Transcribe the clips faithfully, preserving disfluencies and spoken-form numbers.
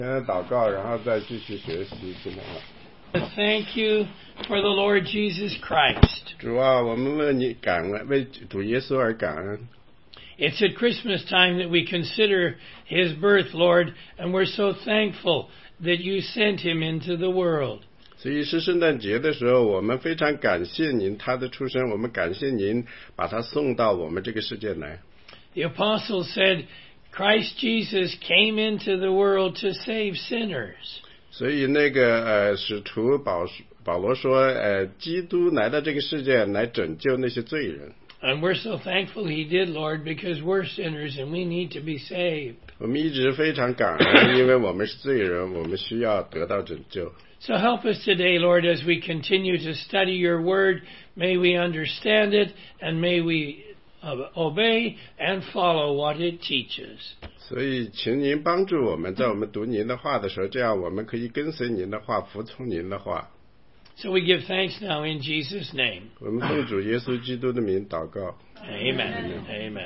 祷告，然后再继续学习今天了。 Thank you for the Lord Jesus Christ. 主啊，我们为你感恩，为主耶稣而感恩。 It's at Christmas time that we consider his birth, Lord, and we're so thankful that you sent him into the world. 所以是圣诞节的时候，我们非常感谢您他的出生，我们感谢您把他送到我们这个世界来。 The apostle said, Christ Jesus came into the world to save sinners. 所以那个呃，使徒保保罗说，呃，基督来到这个世界来拯救那些罪人。 And we're so thankful he did, Lord, because we're sinners and we need to be saved. 我们一直非常感恩，因为我们是罪人，我们需要得到拯救。 So help us today, Lord, as we continue to study your word. May we understand it and may we obey and follow what it teaches. 所以请您帮助我们，在我们读您的话的时候，这样我们可以跟随您的话，服从您的话。 So we give thanks now in Jesus' name. 我们奉主耶稣基督的名祷告。 Amen. Amen.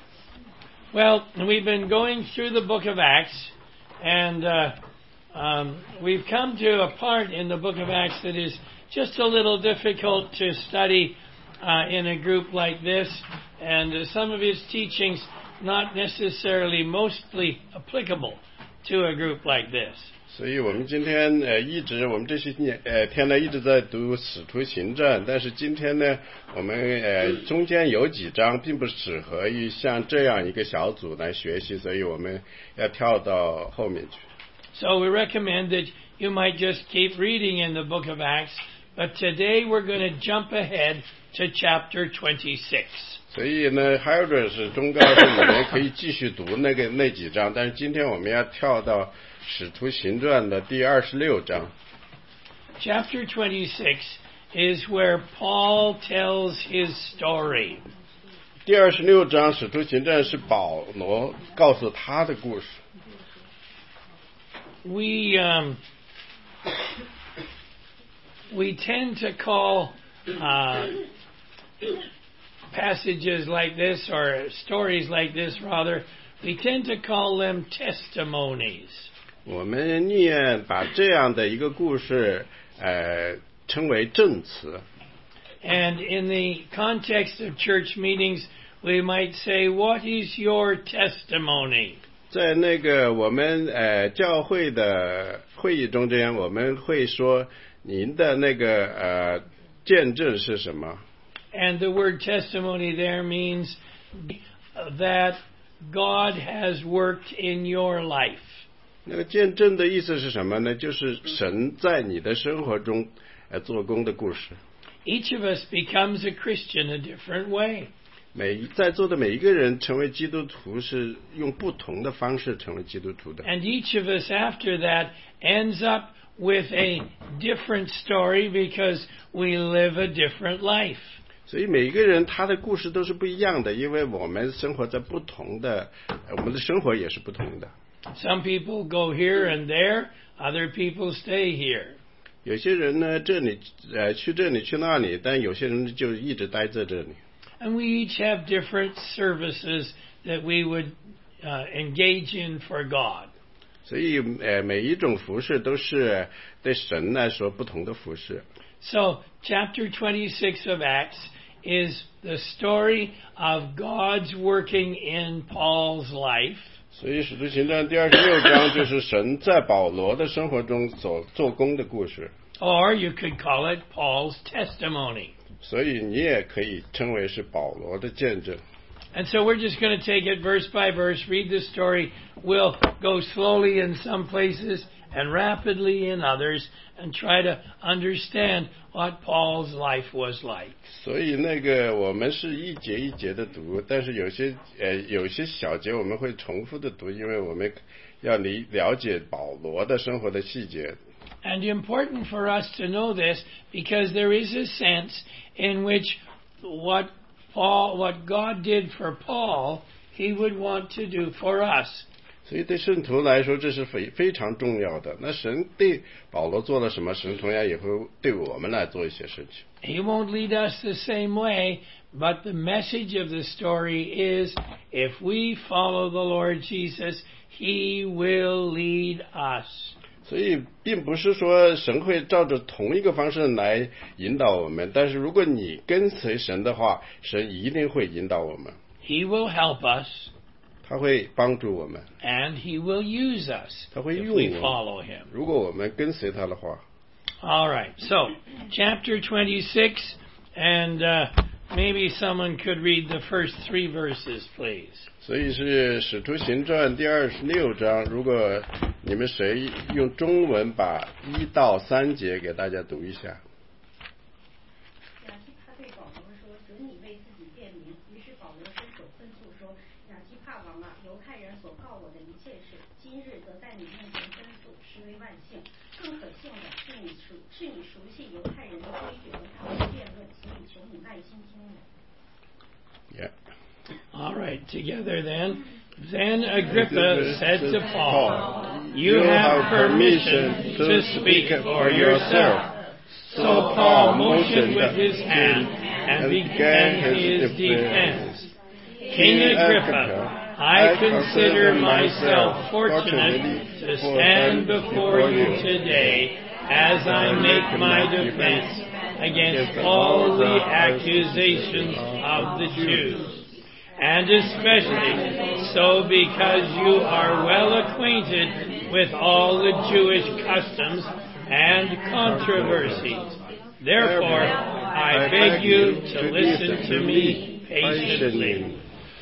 Well, we've been going through the book of Acts, and uh, um, we've come to a part in the book of Acts that is just a little difficult to study uh, in a group like this, and uh, some of his teachings not necessarily mostly applicable to a group like this. 所以我们今天呃一直我们这些年呃天呢一直在读使徒行传，但是今天呢我们呃中间有几章并不适合于像这样一个小组来学习，所以我们要跳到后面去。 So we recommend that you might just keep reading in the book of Acts, but today we're going to jump ahead to chapter twenty-six. 所以呢，还有者是忠告是你们可以继续读那个那几章，但是今天我们要跳到使徒行传的第二十六章。 Chapter twenty-six is where Paul tells his story. 第二十六章使徒行传是保罗告诉他的故事。 We um, we tend to call uh, passages like this, or stories like this rather, we tend to call them testimonies. 我们念把这样的一个故事呃称为证词。 And in the context of church meetings, we might say, what is your testimony? 在那个我们呃教会的会议中间，我们会说您的那个呃见证是什么？ And the word testimony there means that God has worked in your life. 那个见证的意思是什么呢？就是神在你的生活中呃做工的故事。 Each of us becomes a Christian a different way. 每在座的每一个人成为基督徒是用不同的方式成为基督徒的。 And each of us after that ends up with a different story because we live a different life. 所以每一个人他的故事都是不一样的，因为我们生活在不同的，我们的生活也是不同的。 Some people go here and there, other people stay here. 有些人呢，这里呃去这里去那里，但有些人就一直待在这里。 And we each have different services that we would uh, engage in for God. 所以呃每一种服事都是对神来说不同的服事。 So chapter twenty-six of Acts is the story of God's working in Paul's life. 所以使徒行传第二十六章就是神在保罗的生活中所做工的故事。 Or you could call it Paul's testimony. 所以你也可以称为是保罗的见证。 And so we're just going to take it verse by verse, read the story. We'll go slowly in some places and rapidly in others and try to understand what Paul's life was like. 所以那个我们是一节一节的读，但是有些呃有些小节我们会重复的读，因为我们要理了解保罗的生活的细节。 And important for us to know this because there is a sense in which what Paul, what God did for Paul, He would want to do for us. 所以对圣徒来说，这是非非常重要的。那神对保罗做了什么，神同样也会对我们来做一些事情。 He won't lead us the same way, but the message of the story is, if we follow the Lord Jesus, He will lead us. 所以并不是说神会照着同一个方式来引导我们，但是如果你跟随神的话，神一定会引导我们。 He will help us. 他会帮助我们 And He will use us 他会 if 用 we 我们 follow Him. 如果我们跟随他的话。 All right, so chapter twenty-six, and uh, maybe someone could read the first three verses, please. 所以是使徒行传第二十六章，如果你们谁用中文把一到三节给大家读一下。 雅基帕对保罗说：“准你为自己辩明。”于是保罗伸手吩诉说：“雅基帕王啊，犹太人所告我的一切事，今日得在你面前申诉，实为万幸。更可幸的是你熟是你熟悉犹太人的规矩和他们的辩论，所以求你耐心听我。” Yeah. All right, together then. Then Agrippa said to Paul, "You have permission to speak for yourself." So Paul motioned with his hand and began his defense. King Agrippa, I consider myself fortunate to stand before you today as I make my defense against all the accusations of the Jews. And especially so because you are well acquainted with all the Jewish customs and controversies. Therefore, I beg you to listen to me patiently.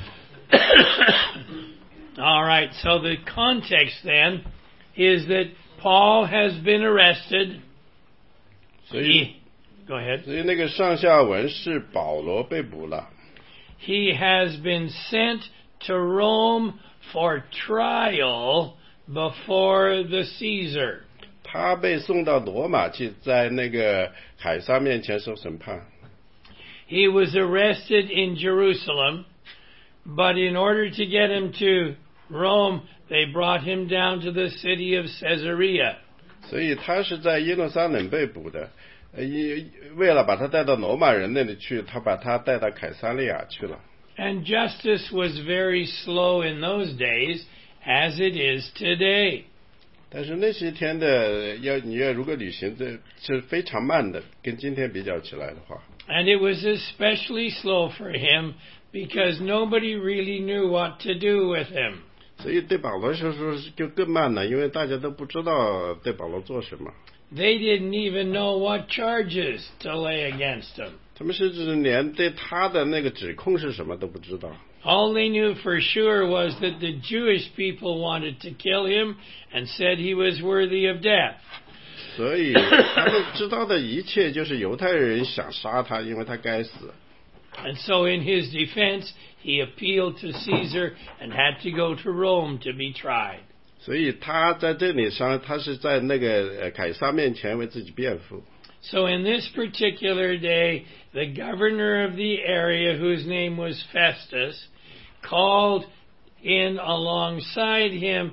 All right, so the context then is that Paul has been arrested. 所以 Go ahead. 所以那个上下文是保罗被捕了。 He has been sent to Rome for trial before the Caesar. 他被送到罗马去，在那个凯撒面前受审判。 He was arrested in Jerusalem, but in order to get him to Rome, they brought him down to the city of Caesarea. 所以他是在耶路撒冷被捕的。呃，为了把他带到罗马人那里去，他把他带到凯撒利亚去了。 And justice was very slow in those days, as it is today. 但是那些天的要你要如果旅行这是非常慢的，跟今天比较起来的话。 And it was especially slow for him because nobody really knew what to do with him. 所以对保罗来说就更慢了，因为大家都不知道对保罗做什么。 They didn't even know what charges to lay against him. 他们甚至连对他的那个指控是什么都不知道。 All they knew for sure was that the Jewish people wanted to kill him and said he was worthy of death. 所以他们知道的一切就是犹太人想杀他，因为他该死。 And so in his defense, he appealed to Caesar and had to go to Rome to be tried. 所以他在这里上，他是在那个呃凯撒面前为自己辩护。 So in this particular day, the governor of the area, whose name was Festus, called in alongside him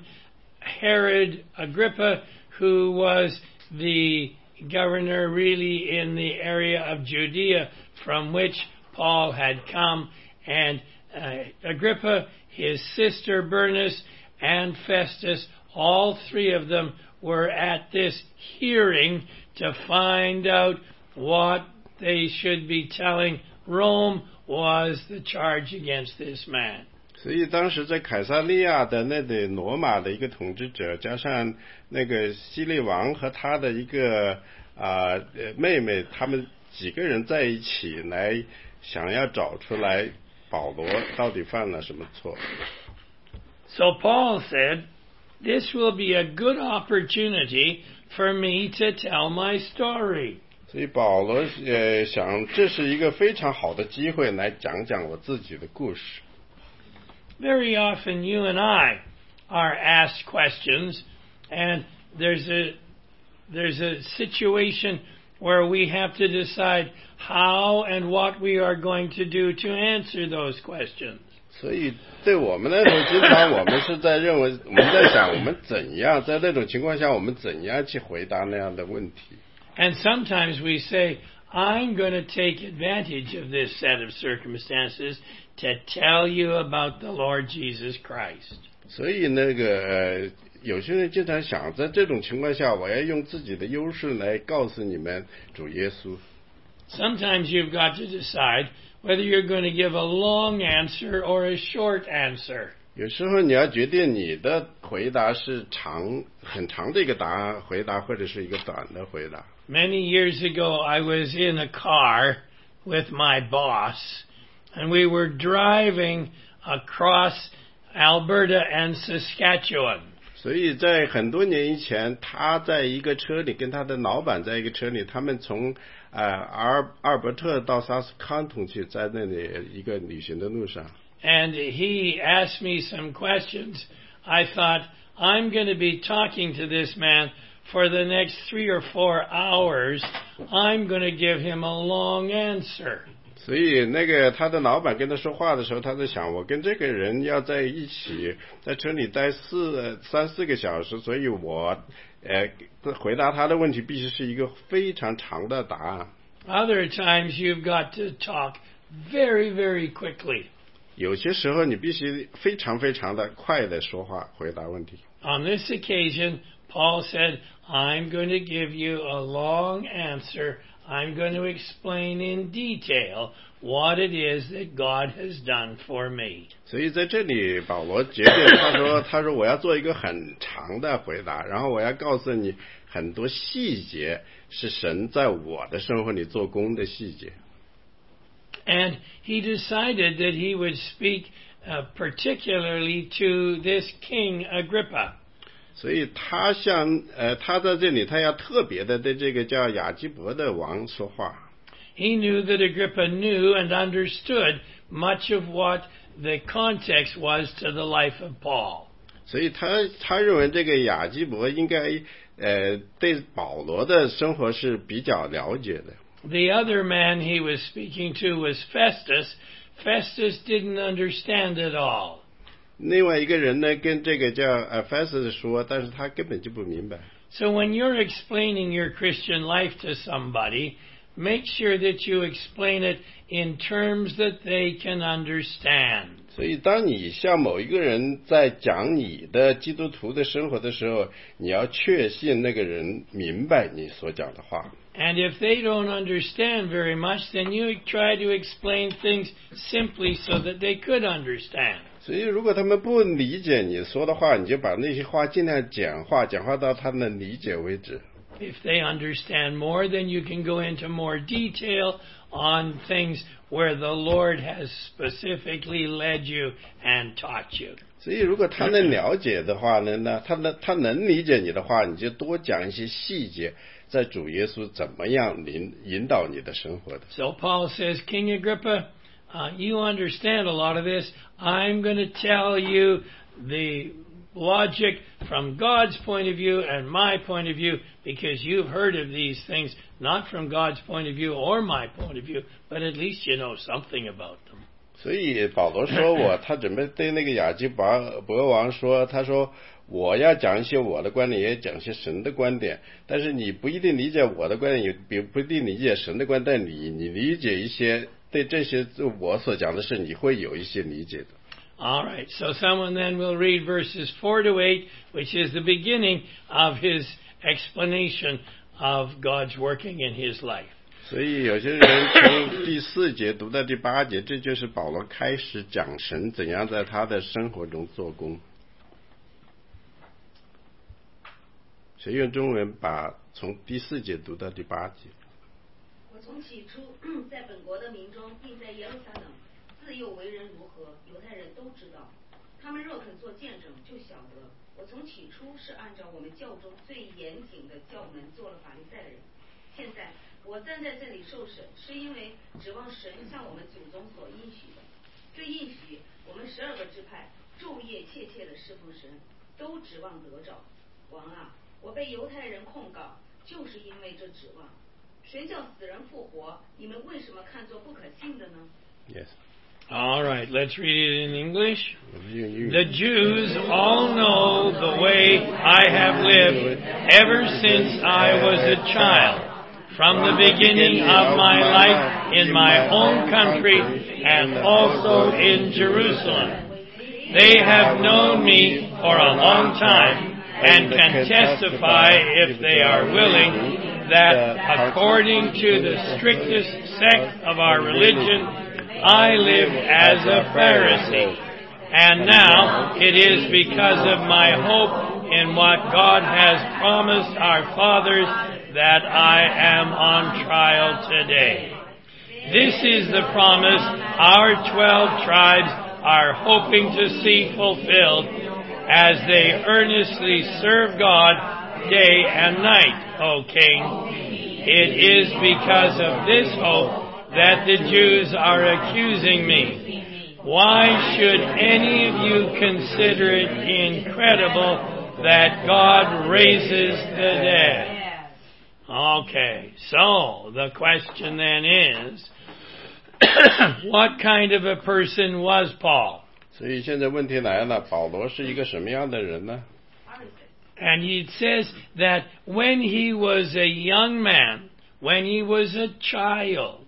Herod Agrippa, who was the governor really in the area of Judea from which Paul had come, and uh, Agrippa, his sister Bernice, and Festus, all three of them were at this hearing to find out what they should be telling Rome was the charge against this man. 所以当时在凯撒利亚的那里罗马的一个统治者，加上那个希律王和他的一个啊、呃、妹妹，他们几个人在一起来想要找出来保罗到底犯了什么错。 So Paul said, "This will be a good opportunity for me to tell my story." 所以保罗呃想，这是一个非常好的机会来讲讲我自己的故事。 Very often you and I are asked questions, and there's a there's a situation where we have to decide how and what we are going to do to answer those questions. 所以对我们来说，经常我们是在认为，我们在想我们怎样在那种情况下，我们怎样去回答那样的问题。 And sometimes we say, I'm going to take advantage of this set of circumstances to tell you about the Lord Jesus Christ. 所以那个呃，有些人经常想，在这种情况下，我要用自己的优势来告诉你们主耶稣。 Sometimes you've got to decide whether you're going to give a long answer or a short answer. 有时候你要决定你的回答是长很长的一个答案回答，或者是一个短的回答。 Many years ago, I was in a car with my boss, and we were driving across Alberta and Saskatchewan. 所以在很多年以前，他在一个车里跟他的老板在一个车里，他们从呃阿尔阿尔伯特到萨斯康通去，在那里一个旅行的路上。 And he asked me some questions. I thought, I'm going to be talking to this man for the next three or four hours. I'm going to give him a long answer. 所以那个他的老板跟他说话的时候，他在想，我跟这个人要在一起，在车里待四三四个小时，所以我呃回答他的问题必须是一个非常长的答案。 Other times you've got to talk very, very quickly. 有些时候你必须非常非常的快的说话回答问题。 On this occasion, Paul said, I'm going to give you a long answer. I'm going to explain in detail what it is that God has done for me. 所以在这里，保罗决定，他说：“他说我要做一个很长的回答，然后我要告诉你很多细节，是神在我的生活里做工的细节。” And he decided that he would speak uh, particularly to this King Agrippa. 所以他向呃，他在这里，他要特别的对这个叫亚基伯的王说话。 He knew that Agrippa knew and understood much of what the context was to the life of Paul. 所以他他认为这个亚基伯应该呃对保罗的生活是比较了解的。 The other man he was speaking to was Festus. Festus didn't understand it all. 另外一个人呢，跟这个叫呃 Festus 说，但是他根本就不明白。 So when you're explaining your Christian life to somebody, make sure that you explain it in terms that they can understand. 所以当你向某一个人在讲你的基督徒的生活的时候，你要确信那个人明白你所讲的话。 And if they don't understand very much, then you try to explain things simply so that they could understand. 所以如果他们不理解你说的话，你就把那些话尽量简化，简化到他们理解为止。 If they understand more, then you can go into more detail on things where the Lord has specifically led you and taught you. 所以如果他能了解的话呢，那他能他能理解你的话，你就多讲一些细节，在主耶稣怎么样引引导你的生活的。 So Paul says, King Agrippa, uh, you understand a lot of this. I'm going to tell you the logic from God's point of view and my point of view, because you've heard of these things, not from God's point of view or my point of view, but at least you know something about them. 所以保罗说我，他准备对那个亚基伯伯王说，他说我要讲一些我的观点，也讲一些神的观点，但是你不一定理解我的观点，也不一定理解神的观点，你你理解一些，对这些我所讲的事，你会有一些理解的。 All right, so someone then will read verses four to eight, which is the beginning of his explanation of God's working in his life. 所以有些人从第四节读到第八节，这就是保罗开始讲神怎样在他的生活中做工。谁用中文把从第四节读到第八节？ 我从起初在本国的民中，并在耶路撒冷，自幼为人如何，犹太人都知道。他们若肯做见证，就晓得我从起初是按照我们教中最严谨的教门做了法利赛人。现在我站在这里受审，是因为指望神向我们祖宗所应许的。这应许我们十二个支派昼夜切切的侍奉神，都指望得着。王啊，我被犹太人控告，就是因为这指望。神叫死人复活，你们为什么看作不可信的呢？ Yes. All right, let's read it in English. The Jews all know the way I have lived ever since I was a child, from the beginning of my life in my own country and also in Jerusalem. They have known me for a long time and can testify, if they are willing, that according to the strictest sect of our religion, I live as a Pharisee. And now it is because of my hope in what God has promised our fathers that I am on trial today. This is the promise our twelve tribes are hoping to see fulfilled as they earnestly serve God day and night, O King. It is because of this hope that the Jews are accusing me. Why should any of you consider it incredible that God raises the dead? Okay, so the question then is, what kind of a person was Paul? 所以现在问题来了，保罗是一个什么样的人呢？ And it says that when he was a young man, when he was a child,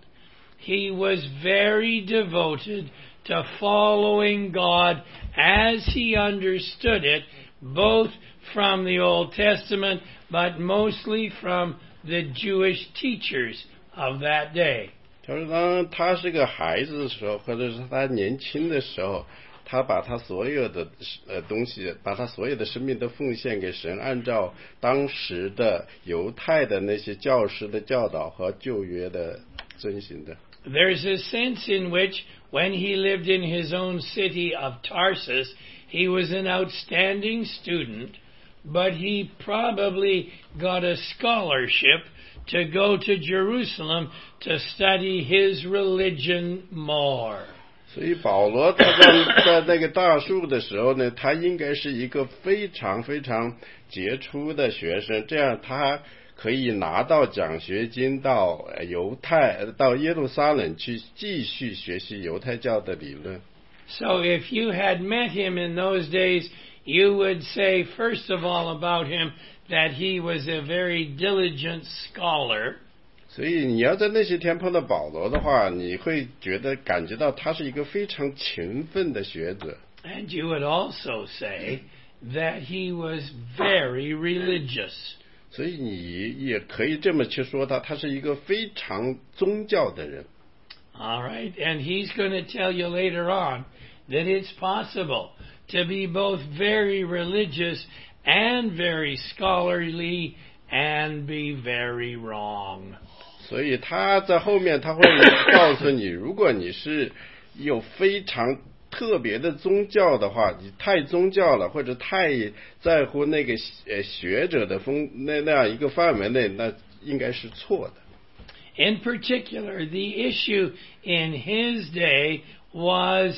he was very devoted to following God as he understood it, both from the Old Testament, but mostly from the Jewish teachers of that day. 就是当他是个孩子的时候，或者是他年轻的时候，他把他所有的呃东西，把他所有的生命都奉献给神，按照当时的犹太的那些教师的教导和旧约的遵行的。 There's a sense in which, when he lived in his own city of Tarsus, he was an outstanding student, but he probably got a scholarship to go to Jerusalem to study his religion more. 所以保罗他在在那个大树的时候呢，他应该是一个非常非常杰出的学生，这样他可以拿到奖学金到犹太到耶路撒冷去继续学习犹太教的理论。 So if you had met him in those days, you would say, first of all, about him that he was a very diligent scholar. 所以你要在那些天碰到保罗的话，你会觉得感觉到他是一个非常勤奋的学者。 And you would also say that he was very religious. 所以你也可以这么去说他，他是一个非常宗教的人。 All right, and he's going to tell you later on that it's possible to be both very religious and very scholarly and be very wrong. 所以他在后面他会告诉你，如果你是有非常特别的宗教的话，你太宗教了，或者太在乎那个呃学者的风那那样一个范围内，那应该是错的。 In particular, the issue in his day was,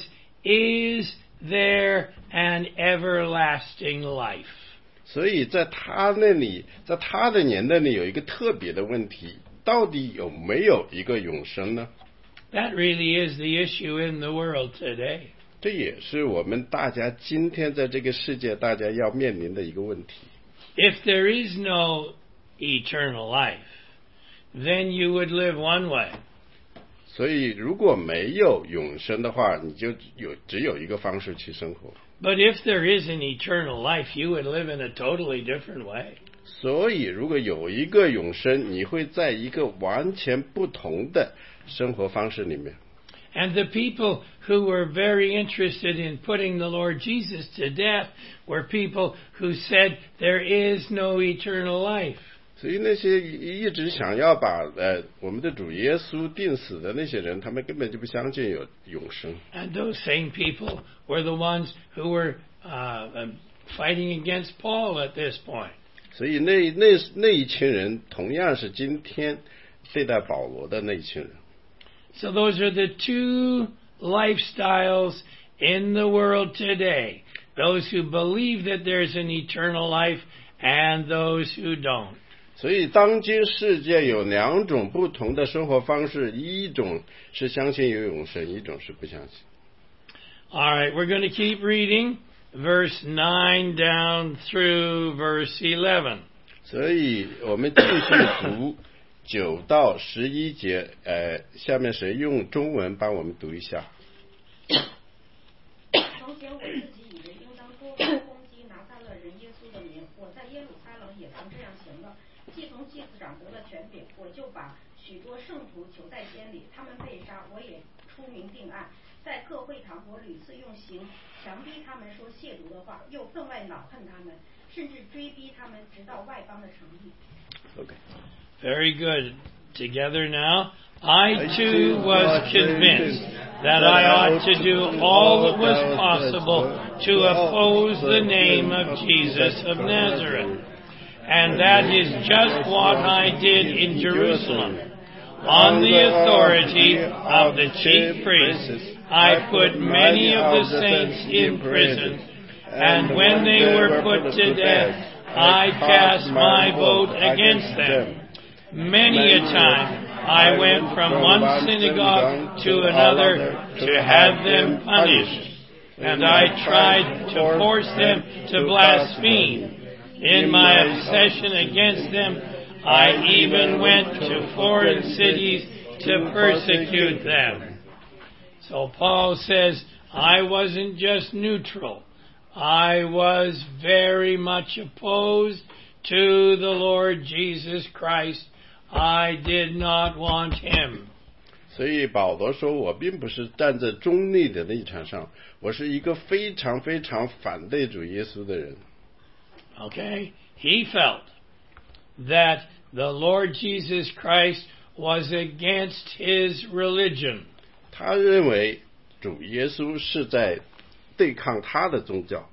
is there an everlasting life? 所以在他那里，在他的年代里有一个特别的问题，到底有没有一个永生呢？ That really is the issue in the world today. 这也是我们大家今天在这个世界大家要面临的一个问题。 If there is no eternal life, then you would live one way. 所以如果没有永生的话，你就有只有一个方式去生活。 But if there is an eternal life, you would live in a totally different way. 所以如果有一个永生，你会在一个完全不同的生活方式里面。 And the people who were very interested in putting the Lord Jesus to death were people who said there is no eternal life. 所以那些一直想要把呃我们的主耶稣钉死的那些人，他们根本就不相信有永生。 And those same people were the ones who were uh, fighting against Paul at this point. 所以那那那一群人同样是今天对待保罗的那一群人。 So those are the two lifestyles in the world today. Those who believe that there's an eternal life and those who don't. 所以当今世界有两种不同的生活方式，一种是相信有永生，一种是不相信。 All right, we're going to keep reading verse nine down through verse eleven. 所以我们继续读九到十一节，呃，下面谁用中文帮我们读一下？ 从前我自己以为应当多方攻击拿撒勒人耶稣的名，我在耶路撒冷也曾这样行了。既从祭司长得了权柄，我就把许多圣徒囚在监里，他们被杀，我也出名定案。在各会堂，我屡次用刑强逼他们说亵渎的话，又分外恼恨他们，甚至追逼他们，直到外邦的城邑。 Okay. Very good. Together now. I too was convinced that I ought to do all that was possible to oppose the name of Jesus of Nazareth. And that is just what I did in Jerusalem. On the authority of the chief priests, I put many of the saints in prison, and when they were put to death, I cast my vote against them. Many a time I went from one synagogue to another to have them punished, and I tried to force them to blaspheme. In my obsession against them, I even went to foreign cities to persecute them. So Paul says, I wasn't just neutral. I was very much opposed to the Lord Jesus Christ. I did not want him. 所以保罗说，我并不是站在中立的立场上，我是一个非常非常反对主耶稣的人。 Okay? He felt that the Lord Jesus Christ was against his religion. 他认为主耶稣是在对抗他的宗教。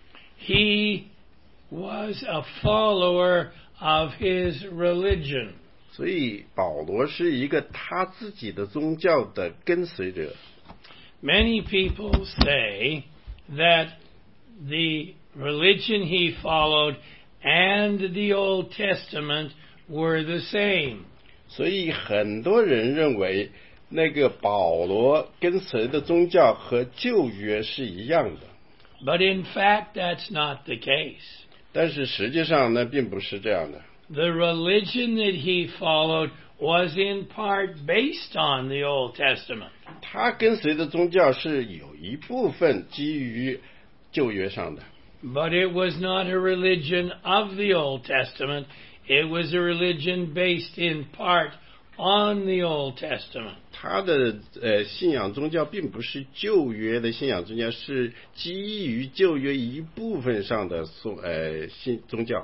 He was a follower of his religion. 所以保罗是一个他自己的宗教的跟随者。 Many people say that the religion he followed and the Old Testament were the same. 所以很多人认为那个保罗跟随的宗教和旧约是一样的。 But in fact, that's not the case. 但是实际上呢，并不是这样的。 The religion that he followed was in part based on the Old Testament. 他跟随的宗教是有一部分基于旧约上的。 But it was not a religion of the Old Testament. It was a religion based in part on the Old Testament. 他的呃信仰宗教并不是旧约的信仰宗教，是基于旧约一部分上的宗呃信宗教。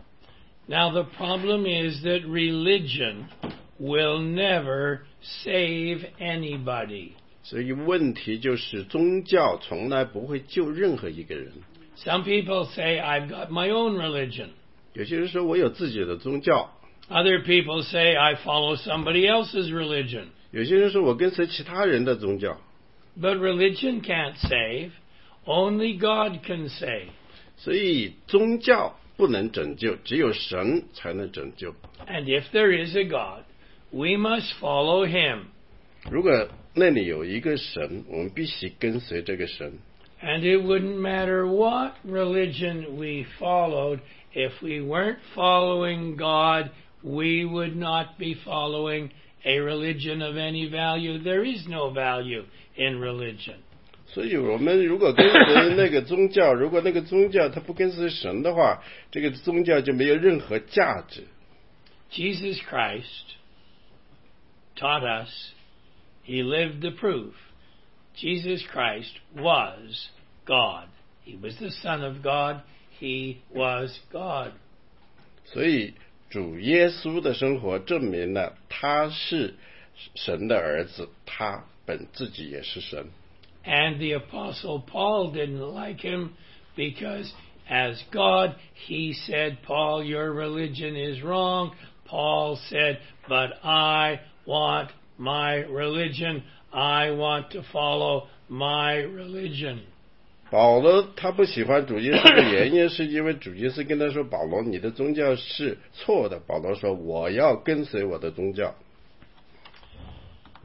Now the problem is that religion will never save anybody. 所以问题就是宗教从来不会救任何一个人。 Some people say, I've got my own religion. 有些人说我有自己的宗教。 Other people say, I follow somebody else's religion. 有些人说我跟随其他人的宗教。 But religion can't save. Only God can save. 所以宗教不能拯救，只有神才能拯救。 And if there is a God, we must follow him. 如果那里有一个神，我们必须跟随这个神。 And it wouldn't matter what religion we followed, if we weren't following God, we would not be following a religion of any value. There is no value in religion. 所以我们如果跟随那个宗教，如果那个宗教它不跟随神的话，这个宗教就没有任何价值。 Jesus Christ taught us, he lived the proof. Jesus Christ was God. He was the Son of God. He was God. 所以主耶稣的生活证明了他是神的儿子，他本自己也是神。 And the Apostle Paul didn't like him because as God, he said, Paul, your religion is wrong. Paul said, but I want my religion. I want to follow my religion. 保罗他不喜欢主耶稣的原因是因为主耶稣跟他说，保罗你的宗教是错的。保罗说我要跟随我的宗教。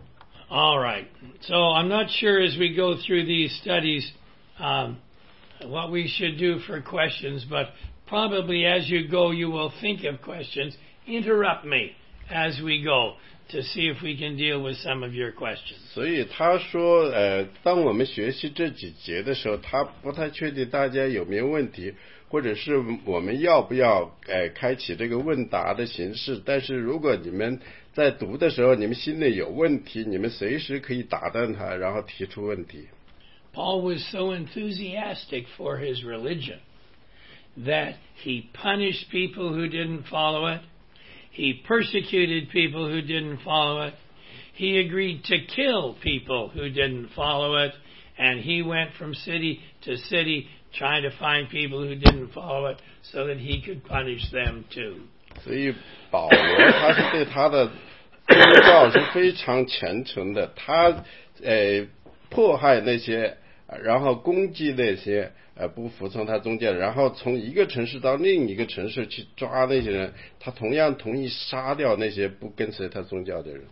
All right. So I'm not sure as we go through these studies um, what we should do for questions, but probably as you go, you will think of questions. Interrupt me as we go to see if we can deal with some of your questions. 所以他说，呃，当我们学习这几节的时候，他不太确定大家有没有问题，或者是我们要不要呃开启这个问答的形式。但是如果你们在读的时候，你们心里有问题，你们随时可以打断他，然后提出问题。 Paul was so enthusiastic for his religion that he punished people who didn't follow it. He persecuted people who didn't follow it. He agreed to kill people who didn't follow it. And he went from city to city trying to find people who didn't follow it so that he could punish them too. 所以保罗他是对他的宗教是非常虔诚的，他呃迫害那些，然后攻击那些呃不服从他宗教，然后从一个城市到另一个城市去抓那些人，他同样同意杀掉那些不跟随他宗教的人。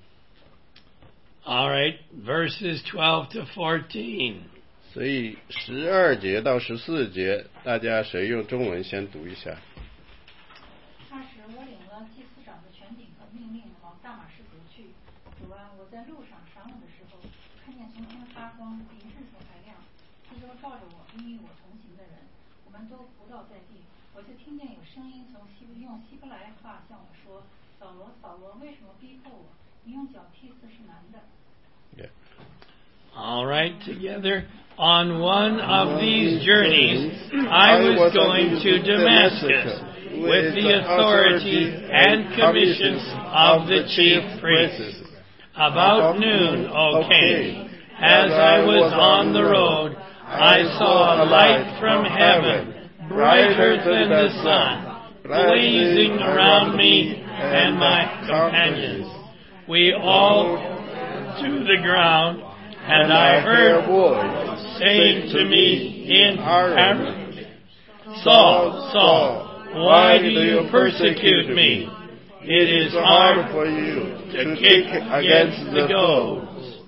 All right, verses twelve to fourteen. 所以十二节到十四节，大家谁用中文先读一下？ 那时我领了祭司长的权柄和命令，往大马士革去。主啊，我在路上晌午的时候，看见从天发光，比日头还亮，四周照着我，并与我同行的人，我们都伏倒在地。我就听见有声音从希用希伯来话向我说：“扫罗，扫罗，为什么逼迫我？你用脚踢死是难的。” Yeah. All right, together. On one of these journeys, I was going to Damascus with the authority and commissions of the chief priests. About noon, O king, as I was on the road, I saw a light from heaven, brighter than the sun, blazing around me and my companions. We all to the ground, and I heard a voice saying to me in Arabic, Saul, Saul, why do you persecute me? It is hard for you to kick against the goads.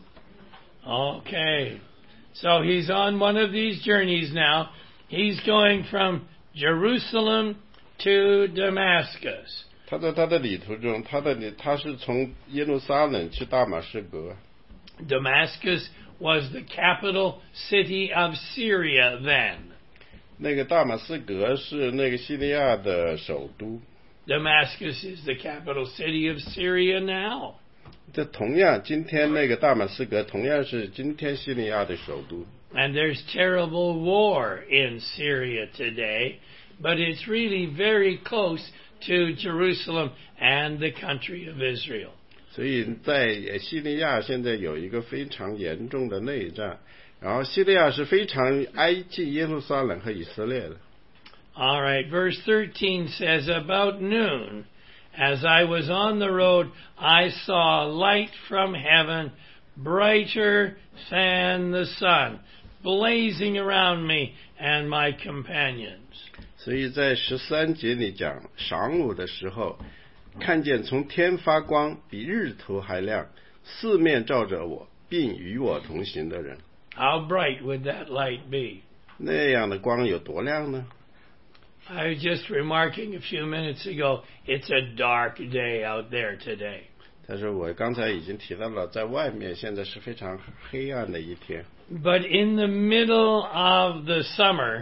Okay, so he's on one of these journeys now. He's going from Jerusalem to Damascus. 他在他的旅途中，他的他是从耶路撒冷去大马士革。 Damascus was the capital city of Syria then. 那个大马士革是那个叙利亚的首都。 Damascus is the capital city of Syria now. 这同样，今天那个大马士革同样是今天叙利亚的首都。 And there's terrible war in Syria today, but it's really very close to Jerusalem and the country of Israel. 所以在叙利亚现在有一个非常严重的内战，然后叙利亚是非常挨近耶路撒冷和以色列的。 All right, verse thirteen says, About noon, as I was on the road, I saw a light from heaven, brighter than the sun, blazing around me and my companions. 所以在十三节里讲，晌午的时候，看见从天发光，比日头还亮，四面照着我，并与我同行的人。 How bright would that light be? 那样的光有多亮呢？ I was just remarking a few minutes ago, it's a dark day out there today. 但是我刚才已经提到了，在外面现在是非常黑暗的一天。 But in the middle of the summer,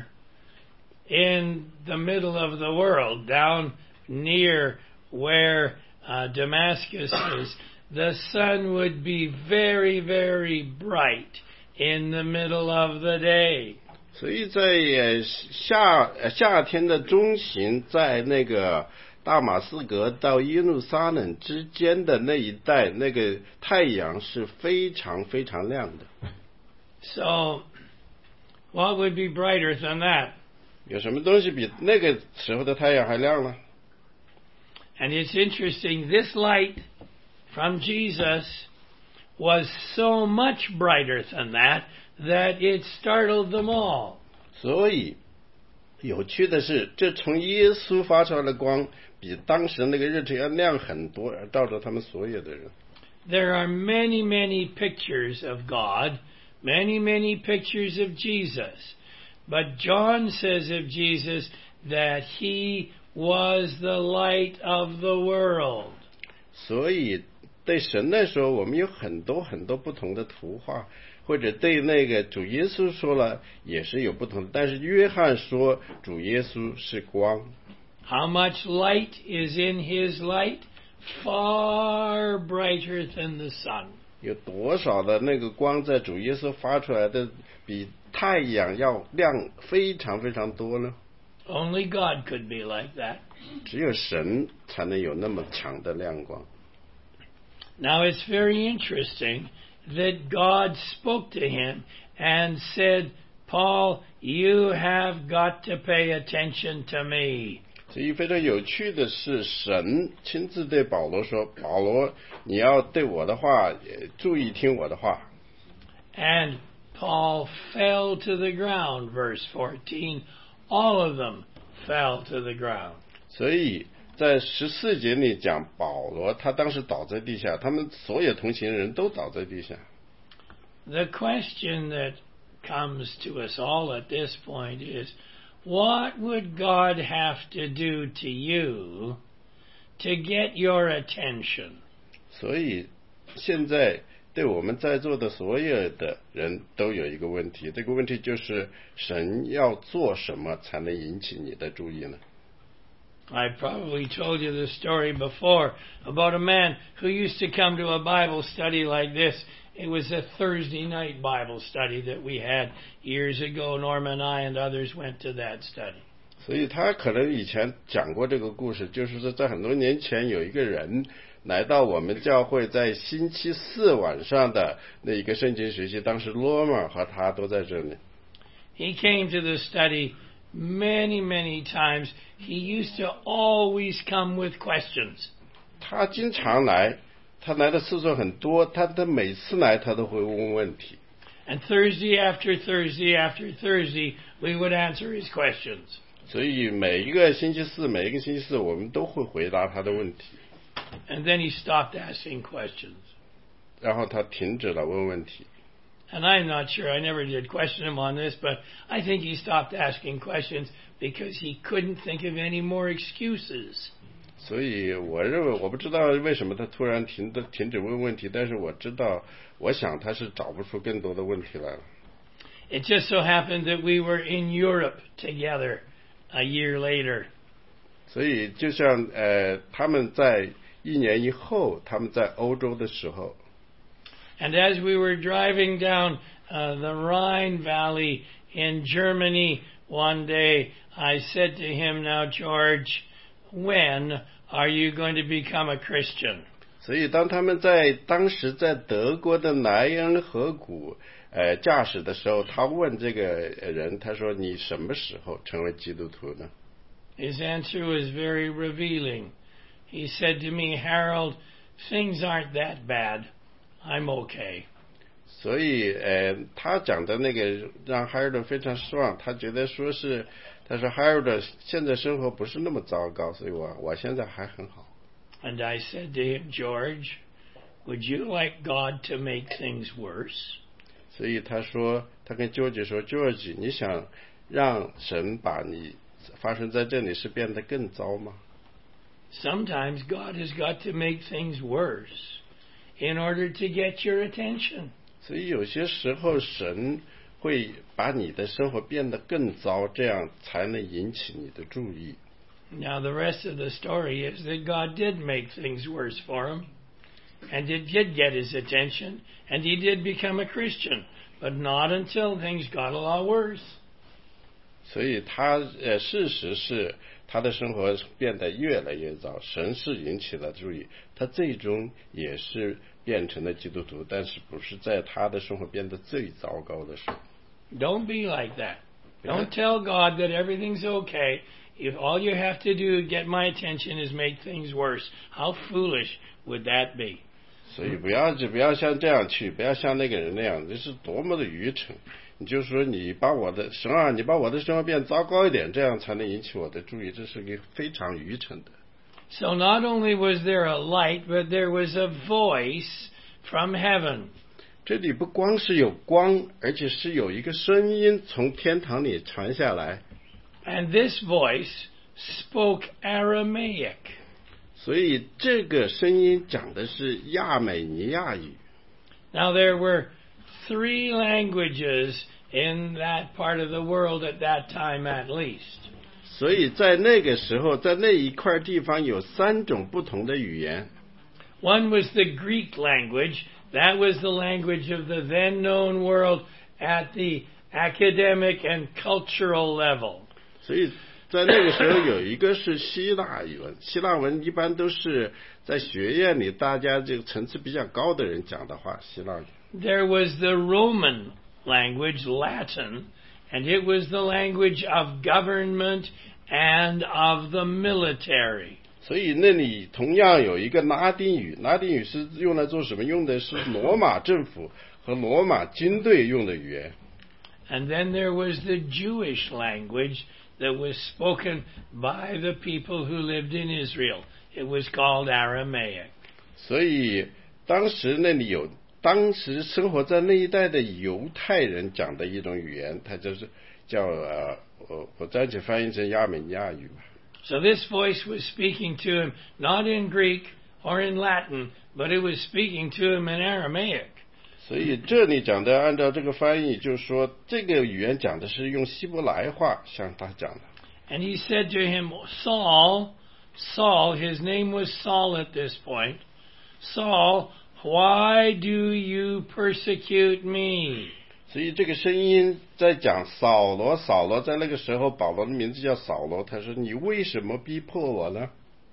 in the middle of the world, down near where uh, Damascus is, the sun would be very, very bright in the middle of the day. 所以在呃夏夏天的中旬，在那个大马士革到耶路撒冷之间的那一带，那个太阳是非常非常亮的。 So, what would be brighter than that? 有什么东西比那个时候的太阳还亮呢？ And it's interesting, this light from Jesus was so much brighter than that, that it startled them all. 所以有趣的是，这从耶稣发出来的光比当时那个日头要亮很多，照着他们所有的人。 there are many, many pictures of God, many, many pictures of Jesus. But John says of Jesus that he was the light of the world. 所以对神来说，我们有很多很多不同的图画，或者对那个主耶稣说了也是有不同的，但是约翰说主耶稣是光。 How much light is in his light? Far brighter than the sun. 有多少的那个光在主耶稣发出来的比太阳要亮非常非常多呢？ Only God could be like that. 只有神才能有那么强的亮光。 Now it's very interesting that God spoke to him and said, Paul, you have got to pay attention to me. 所以非常有趣的是，神亲自对保罗说：“保罗，你要对我的话注意听我的话。” And Paul fell to the ground, verse fourteen. All of them fell to the ground. 所以在十四节里讲，保罗他当时倒在地下，他们所有同行人都倒在地下。 The question that comes to us all at this point is, what would God have to do to you to get your attention? 所以现在对我们在座的所有的人都有一个问题，这个问题就是神要做什么才能引起你的注意呢？ I probably told you the story before about a man who used to come to a Bible study like this. It was a Thursday night Bible study that we had years ago. Norma and I and others went to that study. 所以他可能以前讲过这个故事，就是说在很多年前有一个人来到我们教会，在星期四晚上的那一个圣经学习，当时罗马和他都在这里。 He came to the study many, many times. He used to always come with questions. 他经常来，他来的次数很多，他的每次来他都会问问题。 And Thursday after Thursday after Thursday, we would answer his questions. 所以每一个星期四，每一个星期四，我们都会回答他的问题。 And then he stopped asking questions. 然后他停止了问问题。 And I'm not sure, I never did question him on this, but I think he stopped asking questions because he couldn't think of any more excuses. 所以我认为，我不知道为什么他突然停的停止问问题，但是我知道，我想他是找不出更多的问题来了。 It just so happened that we were in Europe together a year later. 所以就像呃，他们在一年以后，他们在欧洲的时候。 And as we were driving down uh, the Rhine Valley in Germany one day, I said to him, now, George, when are you going to become a Christian? 所以当他们在当时在德国的莱茵河谷呃驾驶的时候，他问这个人，他说：“你什么时候成为基督徒呢？” His answer was very revealing. He said to me, Harold, things aren't that bad. I'm okay. 所以，呃，他讲的那个让 Harold 非常失望。他觉得说是，他说 Harold 现在生活不是那么糟糕，所以我我现在还很好。 And I said to him, George, would you like God to make things worse? 所以他说，他跟 George 说 ，George， 你想让神把你发生在这里是变得更糟吗？ Sometimes God has got to make things worse in order to get your attention. 所以有些时候神会把你的生活变得更糟，这样才能引起你的注意。 Now the rest of the story is that God did make things worse for him, and it did get his attention, and he did become a Christian, but not until things got a lot worse. 所以他呃，事实是他的生活变得越来越糟，神是引起了注意，他最终也是变成了基督徒，但是不是在他的生活变得最糟糕的时候。 Don't be like that. Don't tell God that everything's okay if all you have to do to get my attention is make things worse. How foolish would that be? 所以不要就不要像这样去，不要像那个人那样，这是多么的愚蠢！你就说你把我的神啊，你把我的生活变糟糕一点，这样才能引起我的注意，这是个非常愚蠢的。 So not only was there a light, but there was a voice from heaven. 这里不光是有光，而且是有一个声音从天堂里传下来。 And this voice spoke Aramaic. 所以这个声音讲的是亚美尼亚语。 Now there were three languages in that part of the world at that time at least. 所以在那个时候，在那一块地方有三种不同的语言。 One was the Greek language. That was the language of the then known world at the academic and cultural level. 所以在那个时候有一个是希腊语文，希腊文一般都是在学院里大家这个层次比较高的人讲的话，希腊语。 There was the Roman language, Latin, and it was the language of government and of the military. 所以那里同样有一个拉丁语，拉丁语是用来做什么？用的是罗马政府和罗马军队用的语言。 And then there was the Jewish language that was spoken by the people who lived in Israel. It was called Aramaic. 所以当时那里有当时生活在那一带的犹太人讲的一种语言，它就是叫呃我我暂且翻译成亚美尼亚语吧。 So this voice was speaking to him not in Greek or in Latin, but it was speaking to him in Aramaic. 所以这里讲的按照这个翻译，就是说这个语言讲的是用希伯来话向他讲的。 And he said to him, Saul, Saul, his name was Saul at this point, Saul, why do you persecute me? 所以这个声音在讲扫罗，扫罗在那个时候保罗的名字叫扫罗，他说你为什么逼迫我呢？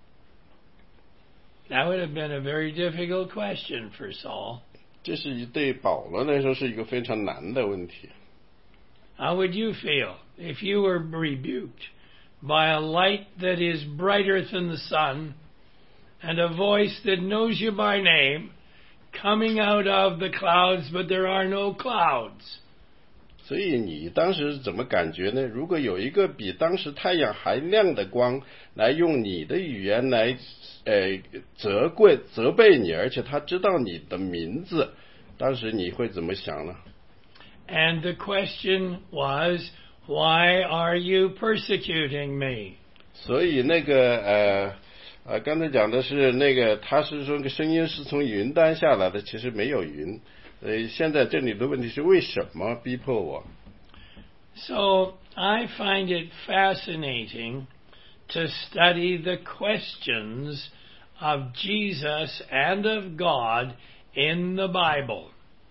That would have been a very difficult question for Saul. 这是对保罗来说是一个非常难的问题。 How would you feel if you were rebuked by a light that is brighter than the sun and a voice that knows you by name coming out of the clouds, but there are no clouds? 所以你当时怎么感觉呢？如果有一个比当时太阳还亮的光来用你的语言来呃责怪责备你，而且他知道你的名字，当时你会怎么想呢？ And the question was, why are you persecuting me? 所以那个呃呃刚才讲的是那个他是说那个声音是从云端下来的，其实没有云。呃现在这里的问题是为什么逼迫我？ So I find it fascinating to study the questions of Jesus and of God in the Bible.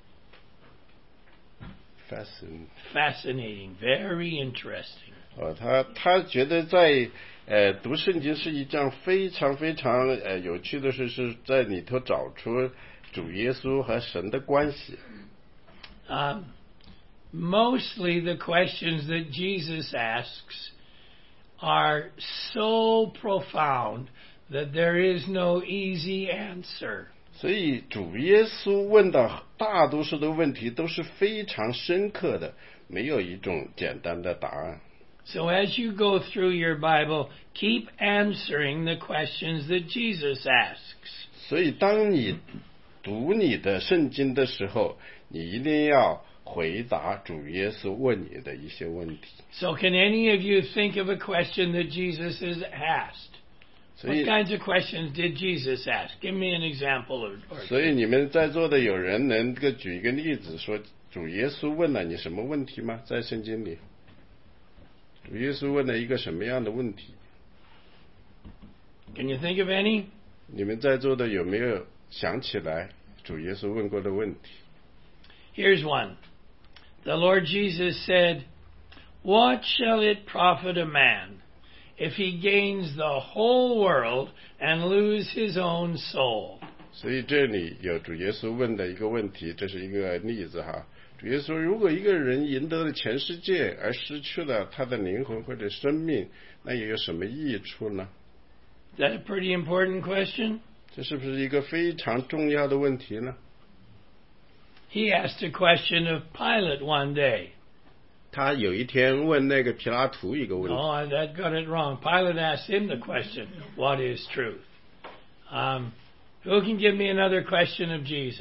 Fascinating. Fascinating, very interesting. 哦，他他觉得在呃读圣经是一件非常非常呃有趣的事，是在里头找出主耶稣和神的关系。 Um, mostly the questions that Jesus asks are so profound that there is no easy answer. 所以主耶稣问的大多数的问题都是非常深刻的，没有一种简单的答案。 So as you go through your Bible, keep answering the questions that Jesus asks. 所以当你读你的圣经的时候，你一定要回答主耶稣问你的一些问题。 So can any of you think of a question that Jesus has asked? What kinds of questions did Jesus ask? Give me an example. Or, or 所以你们在座的有人能够举一个例子，说主耶稣问了你什么问题吗？在圣经里，主耶稣问了一个什么样的问题？ Can you think of any? 你们在座的有没有想起来主耶稣问过的问题？ Here's one. The Lord Jesus said, What shall it profit a man if he gains the whole world and lose his own soul? 所以这里有主耶稣问的一个问题，这是一个例子哈。主耶稣，如果一个人赢得了全世界而失去了他的灵魂或者生命，那又有什么益处呢？ Is that a pretty important question? 这是不是一个非常重要的问题呢？ He asked a question of Pilate one day. 他有一天问那个皮拉图一个问题。 Oh, I that got it wrong. Pilate asked him the question, What is truth? Um, who can give me another question of Jesus?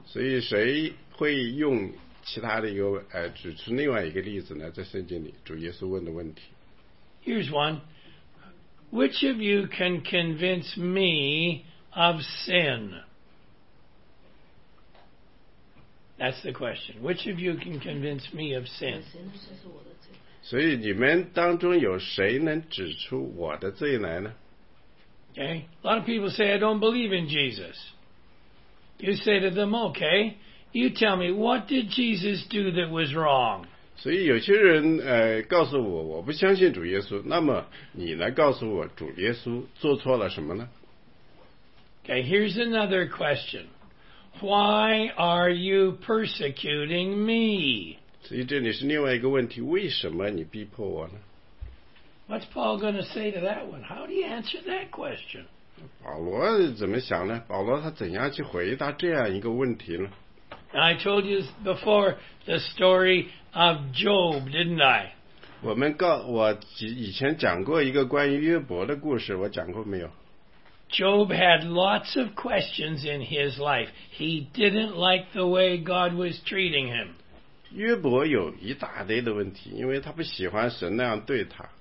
所以谁会用其他的一个呃指出另外一个例子呢？在圣经里，主耶稣问的问题。 Here's one. Which of you can convince me of sin? That's the question. Which of you can convince me of sin? 所以你们当中有谁能指出我的罪来呢？ Okay? A lot of people say, I don't believe in Jesus. You say to them, okay, you tell me, what did Jesus do that was wrong? 所以有些人呃告诉我我不相信主耶稣，那么你来告诉我主耶稣做错了什么呢？ Okay, here's another question. Why are you persecuting me? 所以这里是另外一个问题，为什么你逼迫我呢？ What's Paul going to say to that one? How do you answer that question? 保罗怎么想呢？保罗他怎样去回答这样一个问题呢？ I told you before the story of Job, didn't I? 我们告我以前讲过一个关于约伯的故事，我讲过没有？ Job had lots of questions in his life. He didn't like the way God was treating him. 约伯有一大堆的问题，因为他不喜欢神那样对他。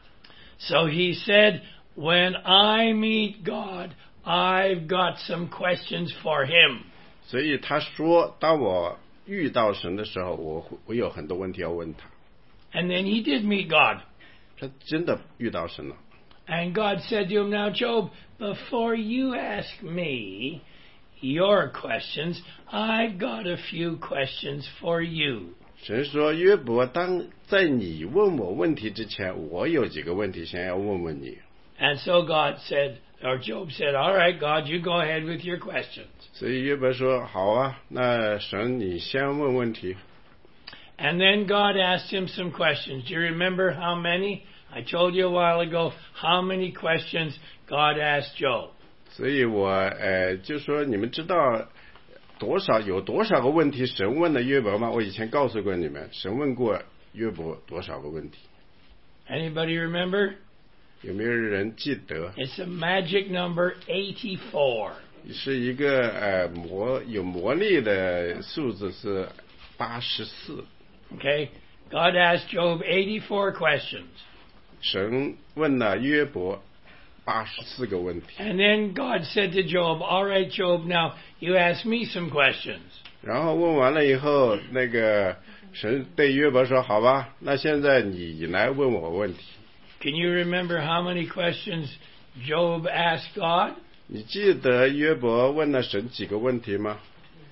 So he said, when I meet God, I've got some questions for him. 所以他说，当我遇到神的时候，我我有很多问题要问他。 And then he did meet God. 他真的遇到神了。 And God said to him, now Job, before you ask me your questions, I've got a few questions for you. 神说，约伯，当在你问我问题之前，我有几个问题想要问问你。 And so God said, or Job said, all right, God, you go ahead with your questions. 所以约伯说，好啊，那神你先问问题。 And then God asked him some questions. Do you remember how many? I told you a while ago how many questions God asked Job. 所以我呃就说，你们知道多少有多少个问题神问了约伯吗？我以前告诉过你们，神问过约伯多少个问题？ Anybody remember? 有没有人记得？ It's a magic number eighty-four. 是一个呃魔有魔力的数字是八十四。 Okay? God asked Job eighty-four questions. 神问了约伯八十四个问题。 And then God said to Job, all right, Job, now you ask me some questions. 然后问完了以后，那个神对约伯说：“好吧，那现在你来问我问题。” Can you remember how many questions Job asked God? 你记得约伯问了神几个问题吗？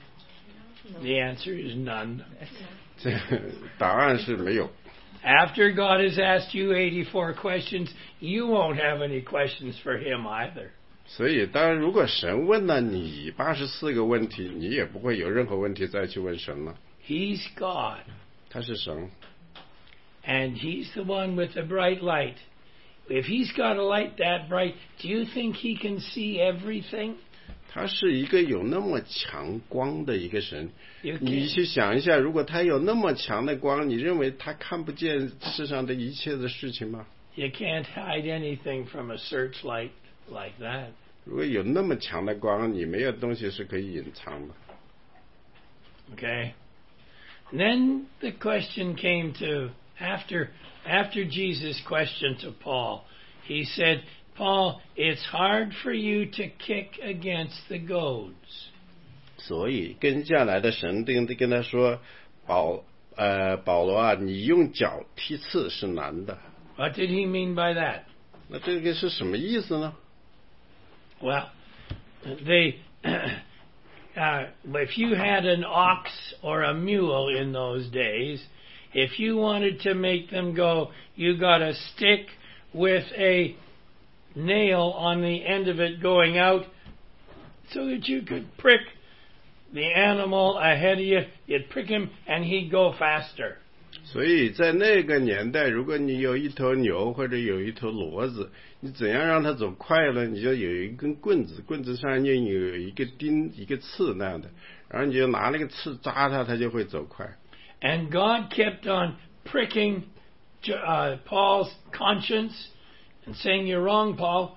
The answer is none. 这答案是没有。 After God has asked you eighty-four questions, you won't have any questions for him either. 所以，当然，如果神问了你八十四个问题，你也不会有任何问题再去问神了。 He's God, 他是神， and he's the one with the bright light. If he's got a light that bright, do you think he can see everything? 他是一个有那么强光的一个神。 You 你 can't. 去想一下，如果他有那么强的光，你认为他看不见世上的一切的事情吗？ You can't hide anything from a searchlight like that. 如果有那么强的光，你没有东西是可以隐藏的。 Okay? And then the question came to, after, after Jesus' question to Paul, he said, Paul, it's hard for you to kick against the goads. 所以跟下来的神跟跟他说，保呃保罗啊，你用脚踢刺是难的。 What did he mean by that? 那这个是什么意思呢？ Well, they, uh, if you had an ox or a mule in those days, if you wanted to make them go, you got a stick with a nail on the end of it going out so that you could prick the animal ahead of you. You'd prick him and he'd go faster. 所以在那个年代，如果你有一头牛或者有一头骡子，你怎样让它走快呢？你就有一根棍子，棍子上面有一个钉、一个刺那样的，然后你就拿那个刺扎它，它就会走快。 And God kept on pricking uh, Paul's conscience and saying, you're wrong, Paul.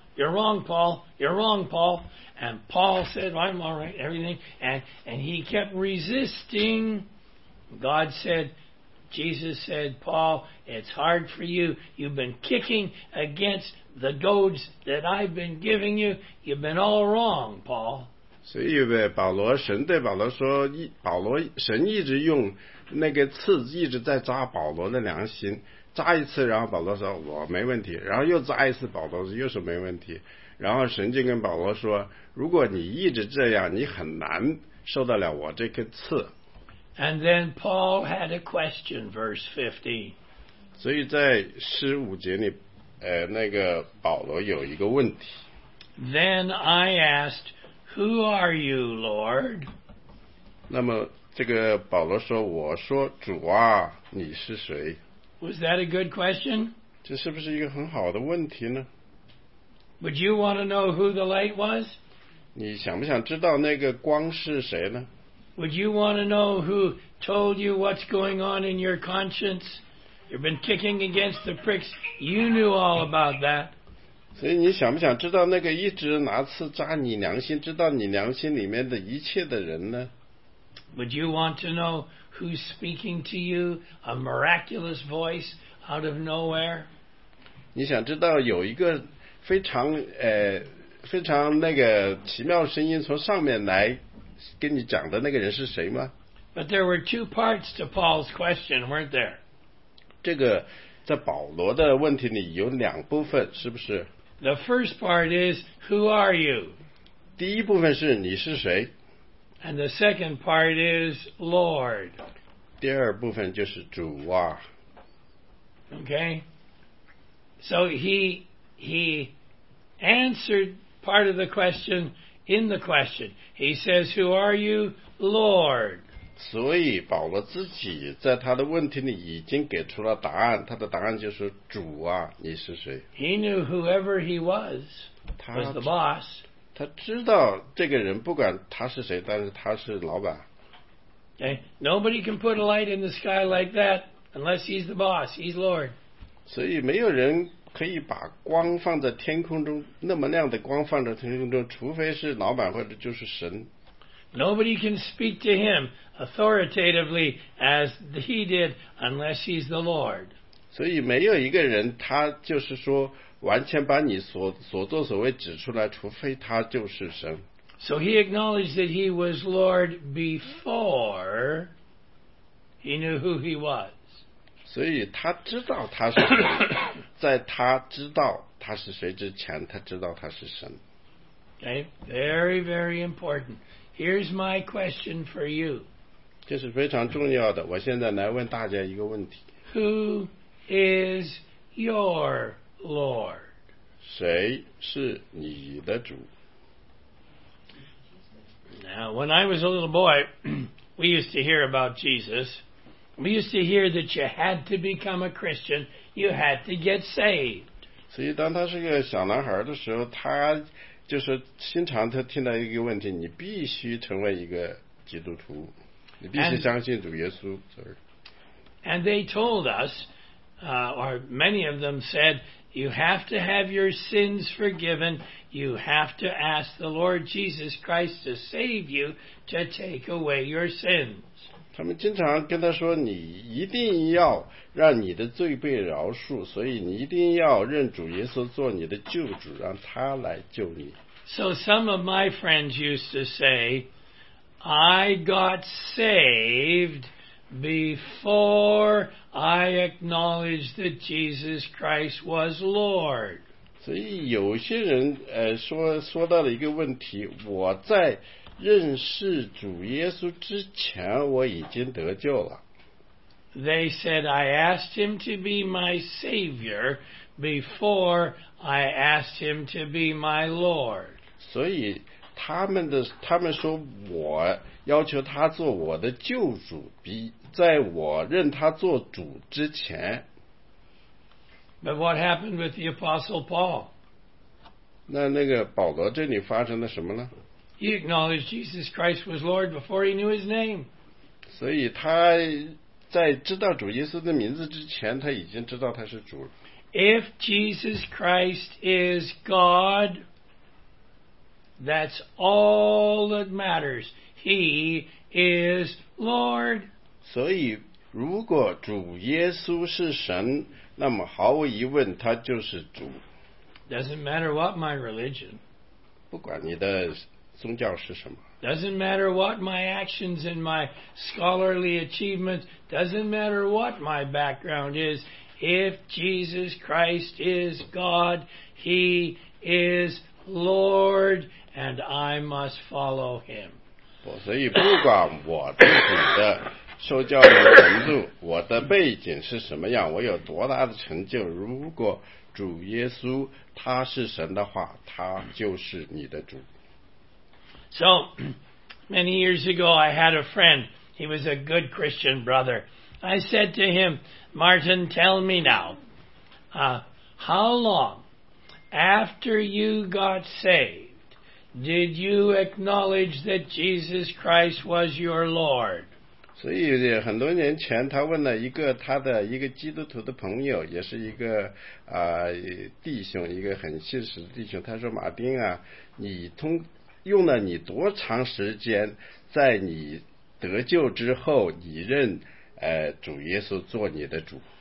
You're wrong, Paul. You're wrong, Paul. And Paul said, I'm all right, everything. And, and he kept resisting. God said, Jesus said, Paul, it's hard for you. You've been kicking against the goads that I've been giving you. You've been all wrong, Paul. 所以保罗神对保罗说，一保罗神一直用那个刺一直在扎保罗的良心，扎一次，然后保罗说我没问题，然后又扎一次，保罗又说没问题，然后神就跟保罗说，如果你一直这样，你很难受得了我这个刺。 And then Paul had a question, verse fifteen. 所以在十五节里，呃，那个保罗有一个问题。 Then I asked, Who are you, Lord? 那么这个保罗说，我说主啊，你是谁？ Was that a good question? 这是不是一个很好的问题呢？ Would you want to know who the light was? 你想不想知道那个光是谁呢？ Would you want to know who told you what's going on in your conscience? You've been kicking against the pricks. You knew all about that. 所以你想不想知道那个一直拿刺扎你良心，知道你良心里面的一切的人呢？ Would you want to know who's speaking to you, a miraculous voice out of nowhere? 你想知道有一个非常呃非常那个奇妙声音从上面来跟你讲的那个人是谁吗？ But there were two parts to Paul's question, weren't there? 这个在保罗的问题里有两部分，是不是？ The first part is, Who are you? 第一部分是你是谁？ And the second part is, Lord. 第二部分就是主啊。 Okay? So he he answered part of the question in the question. He says, Who are you, Lord? 所以保罗自己在他的问题里已经给出了答案，他的答案就是主啊，你是谁？ He knew whoever he was 他 was the boss. 他知道这个人不管他是谁，但是他是老板。 Okay? Nobody can put a light in the sky like that unless he's the boss. He's Lord. 所以没有人可以把光放在天空中，那么亮的光放在天空中，除非是老板或者就是神。 Nobody can speak to him authoritatively as he did unless he's the Lord. 所以没有一个人他就是说完全把你所所作所为指出来，除非他就是神。 So he acknowledged that he was Lord before he knew who he was. 所以他知道他是谁，在他知道他是谁之前，他知道他是神。 Okay? Very, very important. Here's my question for you. 这是非常重要的。我现在来问大家一个问题： Who is your Lord? 谁是你的主？ Now, when I was a little boy, we used to hear about Jesus. We used to hear that you had to become a Christian. You had to get saved. 所以当他是个小男孩的时候，他就是经常他听到一个问题：你必须成为一个基督徒，你必须相信主耶稣。 And they told us, uh, or many of them said, you have to have your sins forgiven. You have to ask the Lord Jesus Christ to save you, to take away your sins. 他们经常跟他说：“你一定要让你的罪被饶恕，所以你一定要认主耶稣做你的救主，让他来救你。” So some of my friends used to say, I got saved before I acknowledged that Jesus Christ was Lord. 所以有些人呃说说到了一个问题：我在认识主耶稣之前，我已经得救了。 They said, I asked him to be my Savior before I asked him to be my Lord. 所以他们的他们说我要求他做我的救主，比在我认他做主之前。 But what happened with the Apostle Paul? 那那个保罗这里发生了什么呢？ He acknowledged Jesus Christ was Lord before he knew his name. 所以他在知道主耶稣的名字之前，他已经知道他是主。 if Jesus Christ is God, that's all that matters. He is Lord. 所以，如果主耶稣是神，那么毫无疑问，他就是主。 Doesn't matter what my religion. 不管你的宗教是什么。 Doesn't matter what my actions and my scholarly achievements. Doesn't matter what my background is. If Jesus Christ is God, He is Lord, and I must follow Him. 所以，不管我自己的受教育程度，我的背景是什么样，我有多大的成就，如果主耶稣他是神的话，他就是你的主。 So, many years ago, I had a friend. He was a good Christian brother. I said to him, Martin, tell me now, uh, how long after you got saved did you acknowledge that Jesus Christ was your Lord? 所以很多年前，他问了一个他的一个基督徒的朋友，也是一个啊、呃、弟兄，一个很信实的弟兄。他说：“马丁啊，你通用了你多长时间，在你得救之后，你认呃主耶稣做你的主？”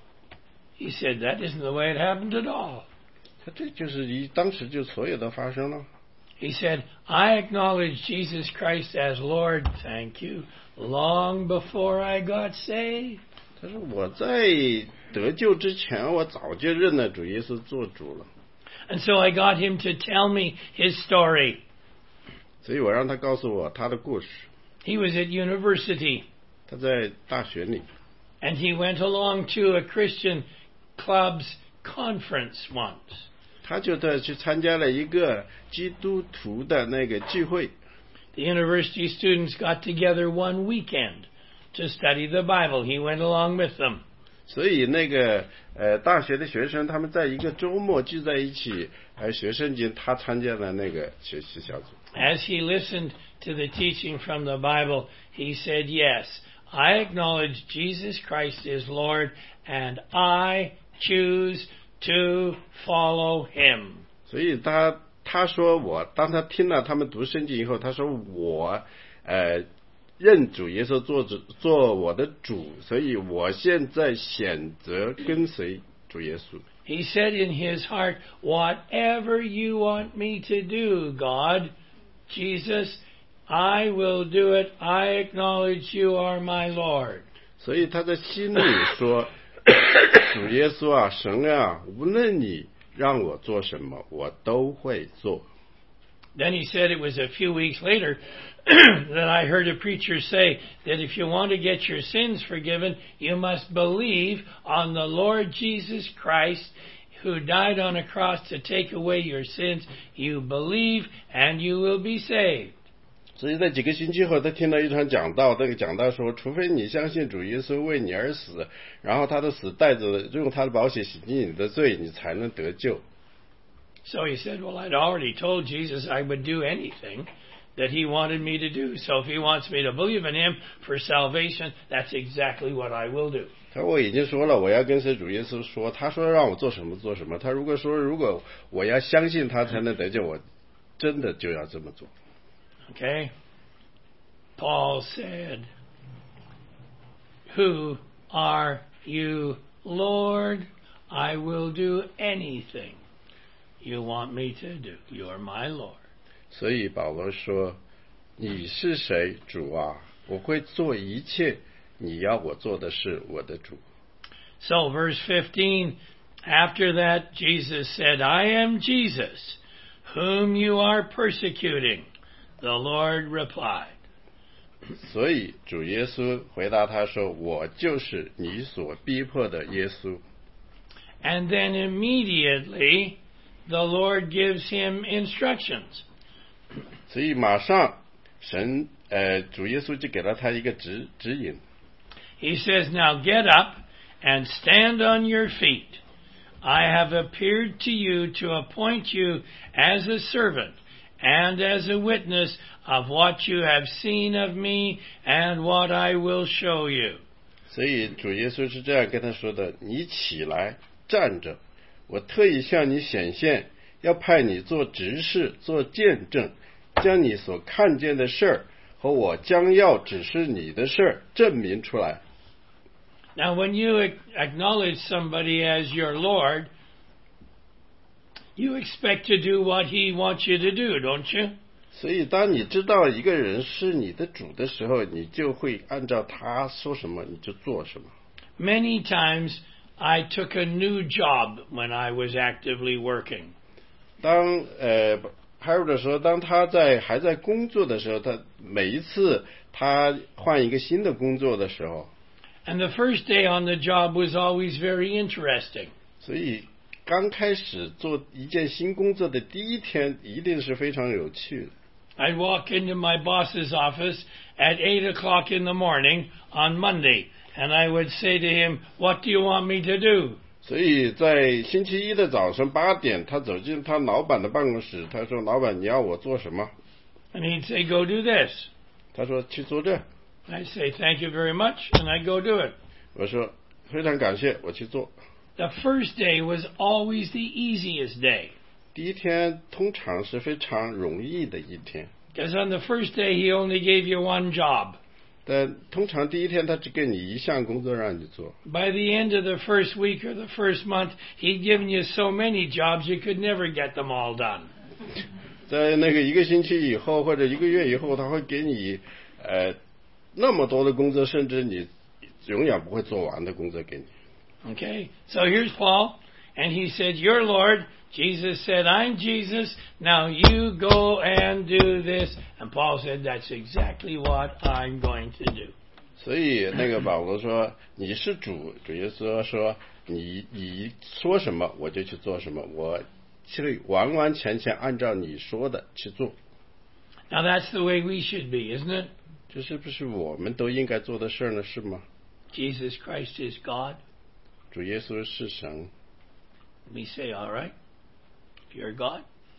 He said, "That isn't the way it happened at all." 他这就是一当时就所有的发生了。 He said, "I acknowledged Jesus Christ as Lord, thank you, long before I got saved." 他说我在得救之前，我早就认了主耶稣做主了。 And so I got him to tell me his story. 所以我让他告诉我他的故事。 He was at university. 他在大学里。 And he went along to a Christian club's conference once. 他就在去参加了一个基督徒的那个聚会。 The university students got together one weekend to study the Bible. He went along with them. 所以那个呃大学的学生他们在一个周末聚在一起，呃学圣经，他参加了那个学习小组。 As he listened to the teaching from the Bible, he said, "Yes, I acknowledge Jesus Christ is Lord, and I choose to follow Him." 所以他他说我，当他听了他们读圣经以后，他说我呃认主耶稣做主做我的主，所以我现在选择跟随主耶稣。 He said in his heart, "Whatever you want me to do, God, Jesus, I will do it. I acknowledge you are my Lord." 所以他在心里说，主耶稣啊，神啊，无论你让我做什么，我都会做。 Then he said it was a few weeks later that I heard a preacher say that if you want to get your sins forgiven, you must believe on the Lord Jesus Christ who died on a cross to take away your sins. You believe and you will be saved. 所以在几个星期后，他听了一场讲道，那个讲道说，除非你相信主耶稣为你而死，然后他的死带着用他的宝血洗净你的罪，你才能得救。 So he said, well, I'd already told Jesus I would do anything that he wanted me to do. So if he wants me to believe in him for salvation, that's exactly what I will do. 他说我已经说了，我要跟随主耶稣说，他说让我做什么做什么。他如果说如果我要相信他才能得救，我真的就要这么做。 Okay? Paul said, "Who are you, Lord? I will do anything you want me to do. You're my Lord." 所以保罗说，你是谁，主啊？我会做一切你要我做的事，我的主。 So verse fifteen, after that Jesus said, "I am Jesus, whom you are persecuting." The Lord replied. 所以主耶稣回答他说，我就是你所逼迫的耶稣。 And then immediately the Lord gives him instructions. 所以马上神呃主耶稣就给了他一个指指引。 He says, "Now get up and stand on your feet. I have appeared to you to appoint you as a servant and as a witness of what you have seen of me and what I will show you." 所以主耶稣是这样跟他说的，你起来站着， 我特意向你显现，要派你做执事，做见证，将你所看见的事儿和我将要指示你的事儿证明出来。 Now, when you acknowledge somebody as your Lord, you expect to do what he wants you to do, don't you? 所以当你知道一个人是你的主的时候，你就会按照他说什么你就做什么。 Many times I took a new job when I was actively working. 当呃 Harold 说，当他在还在工作的时候，他每一次他换一个新的工作的时候， And the first day on the job was always very interesting. 所以刚开始做一件新工作的第一天，一定是非常有趣的。 I'd walk into my boss's office at eight o'clock in the morning on Monday, and I would say to him, "What do you want me to do?" 所以在星期一的早上八点，他走进他老板的办公室，他说：“老板，你要我做什么？” And he'd say, "Go do this." 他说：“去做这。” I'd say, "Thank you very much," and I'd go do it. 我说：“非常感谢，我去做。” The first day was always the easiest day. 第一天通常是非常容易的一天， Because on the first day, he only gave you one job. 但通常第一天他只给你一项工作让你做。 By the end of the first week or the first month, he'd given you so many jobs you could never get them all done. 在那个一个星期以后或者一个月以后，他会给你呃那么多的工作，甚至你永远不会做完的工作给你。 Okay, so here's Paul, and he said, "You're Lord." Jesus said, "I'm Jesus. Now you go and do this." And Paul said, "That's exactly what I'm going to do." 所以那个保罗说：“你是主。”主耶稣说：“你你说什么我就去做什么，我去完完全全按照你说的去做。” Now that's the way we should be, isn't it? 这是不是我们都应该做的事呢？是吗？ Jesus Christ is God. 主耶稣是神。 We say, "All right, if you're God,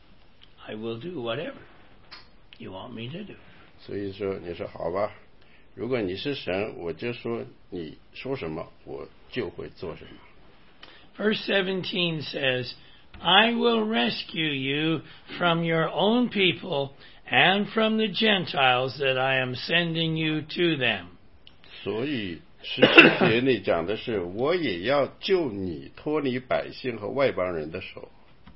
I will do whatever you want me to do." 所以说，你说好吧，如果你是神，我就说你说什么，我就会做什么。 Verse seventeen says, "I will rescue you from your own people and from the Gentiles that I am sending you to them." 所以十七节里讲的是，我也要救你，脱离百姓和外邦人的手。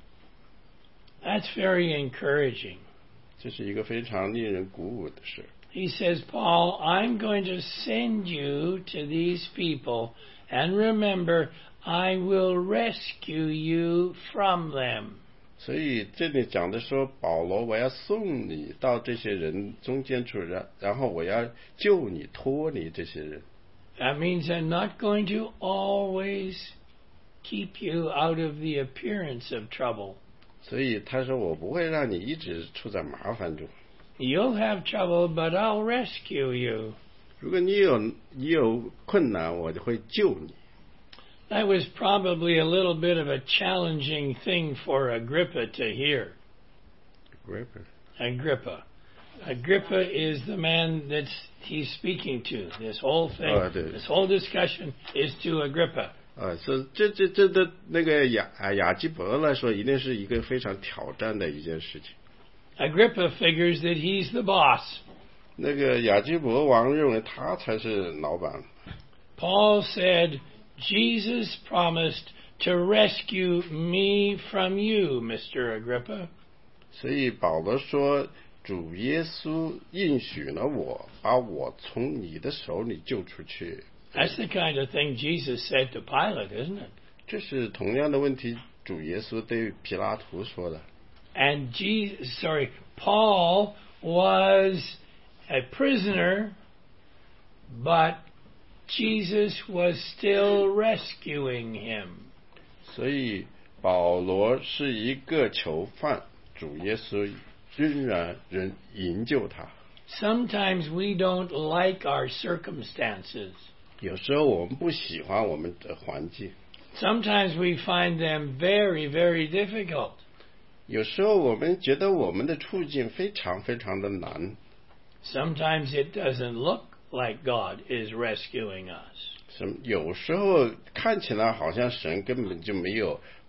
That's very encouraging. 这是一个非常令人鼓舞的事。 He says, "Paul, I'm going to send you to these people, and remember, I will rescue you from them." 所以这里讲的说，保罗，我要送你到这些人中间去，然然后我要救你，脱离这些人。 That means I'm not going to always keep you out of the appearance of trouble. 所以他说，我不会让你一直处在麻烦中。 You'll have trouble, but I'll rescue you. 如果你有你有困难，我就会救你。 That was probably a little bit of a challenging thing for Agrippa to hear. Agrippa. Agrippa is the man that he's speaking to. This whole thing, Oh, it is. this whole discussion is to Agrippa. 啊，是这这这的那个雅啊雅基伯来说，一定是一个非常挑战的一件事情。 Agrippa figures that he's the boss. 那个雅基伯王认为他才是老板。 Paul said, "Jesus promised to rescue me from you, Mister Agrippa." 所以保罗说，主耶稣应许了我，把我从你的手里救出去。 That's the kind of thing Jesus said to Pilate, isn't it? 这是同样的问题，主耶稣对皮拉图说的。 And Jesus, sorry, Paul was a prisoner, but Jesus was still rescuing him. 所以保罗是一个囚犯，主耶稣仍然仍营救他。 Sometimes we don't like our circumstances. 有时候我们不喜欢我们的环境， Sometimes we find them very, very difficult. 有时候我们觉得我们的处境非常非常的难。 Sometimes it doesn't look like God is rescuing us. 什有时候看起来好像神根本就没有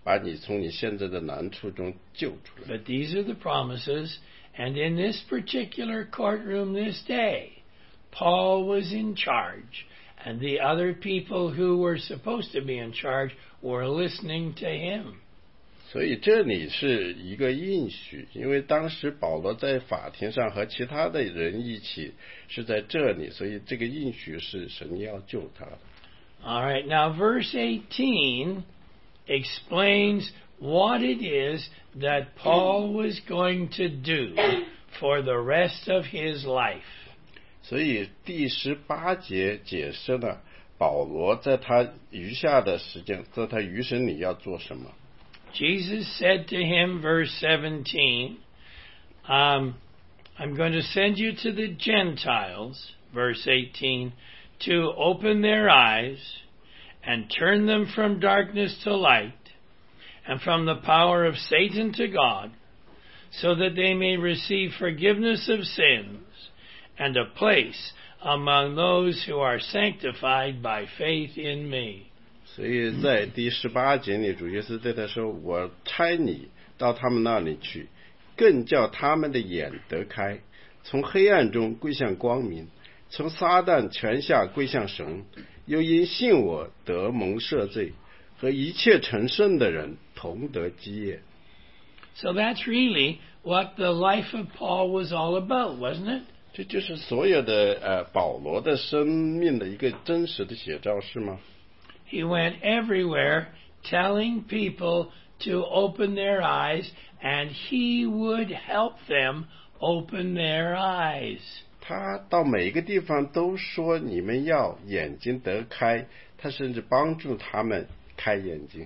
把你从你现在的难处中救出来。 But these are the promises, and in this particular courtroom this day, Paul was in charge, and the other people who were supposed to be in charge were listening to him. 所以这里是一个应许，因为当时保罗在法庭上和其他的人一起是在这里，所以这个应许是神要救他的。 All right, now verse eighteen explains what it is that Paul was going to do for the rest of his life. 所以第十八节解释了保罗在他余下的时间，在他余生里要做什么。 Jesus said to him, verse seventeen, um, I'm going to send you to the Gentiles, verse eighteen, to open their eyes and turn them from darkness to light and from the power of Satan to God, so that they may receive forgiveness of sins and a place among those who are sanctified by faith in me. 所以在第十八节里，主耶稣对他说：“我差你到他们那里去，更叫他们的眼得开，从黑暗中归向光明，从撒旦权下归向神，又因信我得蒙赦罪，和一切成圣的人同得基业。” So that's really what the life of Paul was all about, wasn't it? 这就是所有的呃保罗的生命的一个真实的写照，是吗？ He went everywhere telling people to open their eyes, and he would help them open their eyes. 他到每一个地方都说你们要眼睛得开，他甚至帮助他们开眼睛。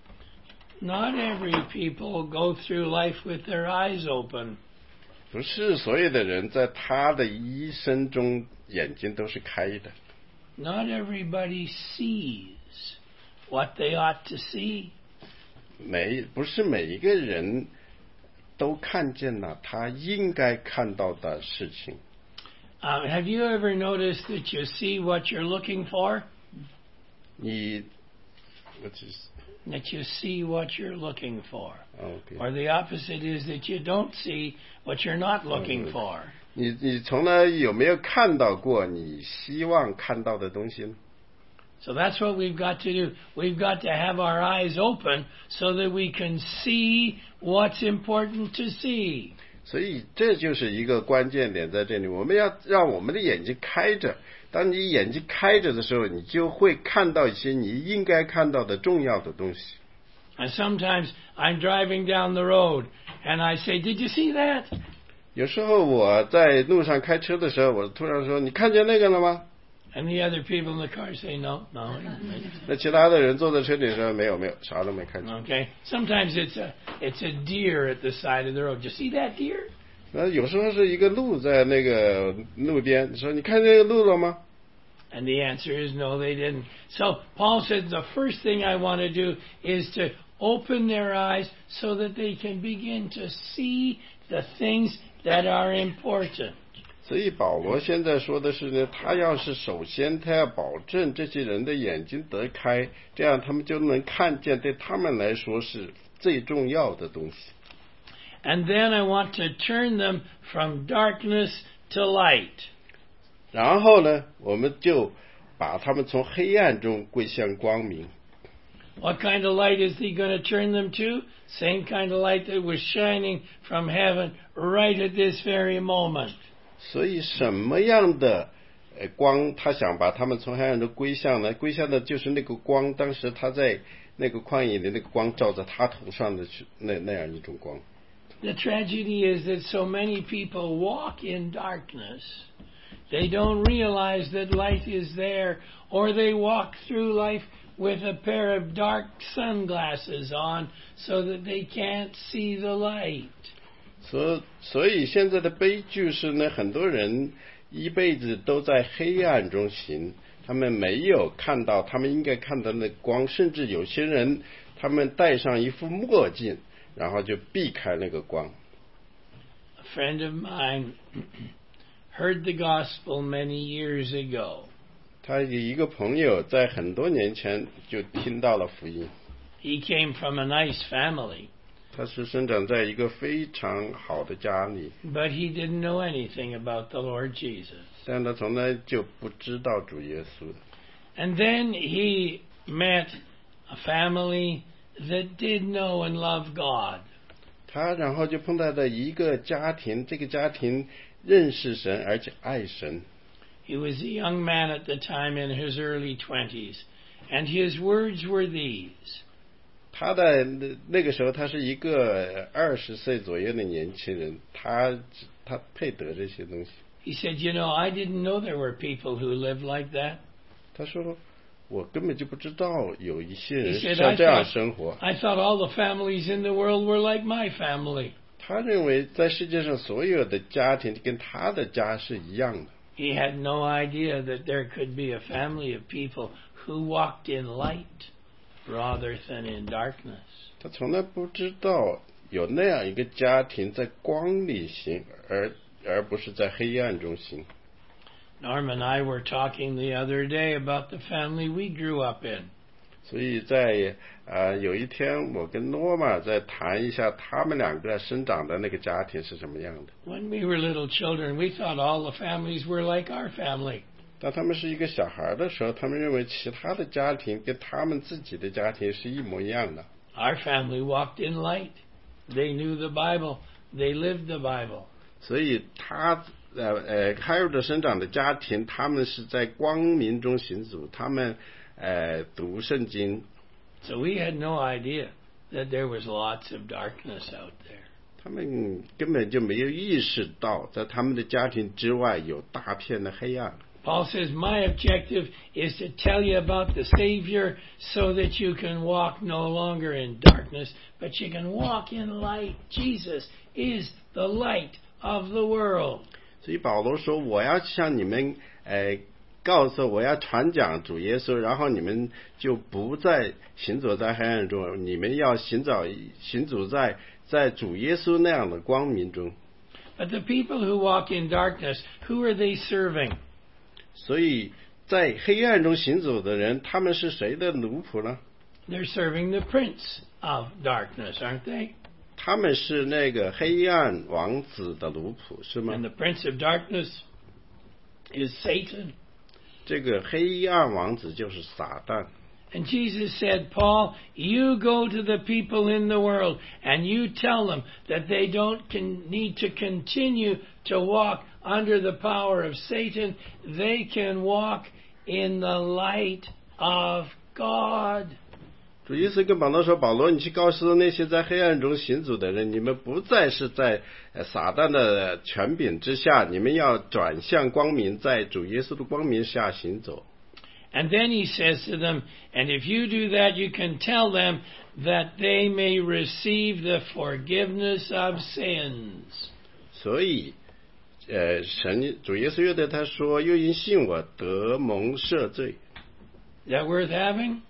Not every people go through life with their eyes open. 不是所有的人在他的一生中眼睛都是开的。 Not everybody sees what they ought to see. 每不是每一个人都看见了他应该看到的事情。 Um, have you ever noticed that you see what you're looking for? 你 what is That you see what you're looking for. okay. Or the opposite is that you don't see what you're not looking for. 你你从来有没有看到过你希望看到的东西呢？ So that's what we've got to do. We've got to have our eyes open so that we can see what's important to see. 所以这就是一个关键点在这里，我们要让我们的眼睛开着。当你眼睛开着的时候，你就会看到一些你应该看到的重要的东西。 And sometimes I'm driving down the road and I say, "Did you see that?" 有时候我在路上开车的时候，我突然说：“你看见那个了吗？” And the other people in the car say, "No, no." 那其他的人坐在车里说：“没有，没有，啥都没看见。” Okay. Sometimes it's a it's a deer at the side of the road. Did you see that deer? 那有时候是一个鹿在那个路边，你说你看这个鹿了吗？ And the answer is no, they didn't. So Paul said the first thing I want to do is to open their eyes so that they can begin to see the things that are important. 所以保罗现在说的是呢，他要是首先他要保证这些人的眼睛得开，这样他们就能看见对他们来说是最重要的东西。 And then I want to turn them from darkness to light. 然后呢，我们就把他们从黑暗中归向光明。 What kind of light is he going to turn them to? Same kind of light that was shining from heaven right at this very moment. 所以什么样的呃光，他想把他们从黑暗中归向呢？归向的就是那个光，当时他在那个旷野里，那个光照在他头上的那那样一种光。 The tragedy is that so many people walk in darkness. They don't realize that light is there, or they walk through life with a pair of dark sunglasses on so that they can't see the light. 所所以现在的悲剧是呢，很多人一辈子都在黑暗中行，他们没有看到他们应该看到的光，甚至有些人他们戴上一副墨镜，然后就避开那个光。 A friend of mine heard the gospel many years ago. 他有一个朋友在很多年前就听到了福音。 He came from a nice family. 他是生长在一个非常好的家里， But he didn't know anything about the Lord Jesus. 但他从来就不知道主耶稣。 And then he met a family that did know and love God. 他然后就碰到了一个家庭，这个家庭认识神而且爱神。 He was a young man at the time in his early twenties, and his words were these. 他的那那个时候，他是一个二十岁左右的年轻人，他他配得这些东西。 He said, you know, I didn't know there were people who lived like that. 他说：“我根本就不知道有一些人 He said, 像 I 这样 thought, 生活。 I thought all the families in the world were like my family. ” 他认为在世界上所有的家庭跟他的家是一样的。 He had no idea that there could be a family of people who walked in light rather than in darkness. 他从来不知道有那样一个家庭在光里行，而而不是在黑暗中行。 Norm and I were talking the other day about the family we grew up in. 所以在呃有一天，我跟诺玛在谈一下他们两个生长的那个家庭是什么样的。 When we were little children, we thought all the families were like our family. 当他们是一个小孩的时候，他们认为其他的家庭跟他们自己的家庭是一模一样的。 Our family walked in light. They knew the Bible. They lived the Bible. 所以他呃呃海尔的生长的家庭，他们是在光明中行走，他们呃读圣经。 So we had no idea that there was lots of darkness out there. 他们根本就没有意识到，在他们的家庭之外有大片的黑暗。 Paul says, my objective is to tell you about the Savior so that you can walk no longer in darkness, but you can walk in light. Jesus is the light of the world. 所以保罗说：“我要向你们，呃，告诉我要传讲主耶稣，然后你们就不再行走在黑暗中，你们要行走行走在在主耶稣那样的光明中。” But the people who walk in darkness, who are they serving? 所以在黑暗中行走的人，他们是谁的奴仆呢？ They're serving the prince of darkness, aren't they? 他们是那个黑暗王子的奴仆，是吗 And？the prince of darkness is Satan. 这个黑暗王子就是撒旦。 And Jesus said, Paul, you go to the people in the world and you tell them that they don't con- need to continue to walk under the power of Satan. They can walk in the light of God. 主耶稣跟保罗说：“保罗，你去告诉那些在黑暗中行走的人，你们不再是在呃撒旦的权柄之下，你们要转向光明，在主耶稣的光明下行走。” And then he says to them, and if you do that, you can tell them that they may receive the forgiveness of sins. 所以，呃，神主耶稣又对他说：“又因信我得蒙赦罪。” Is that worth having?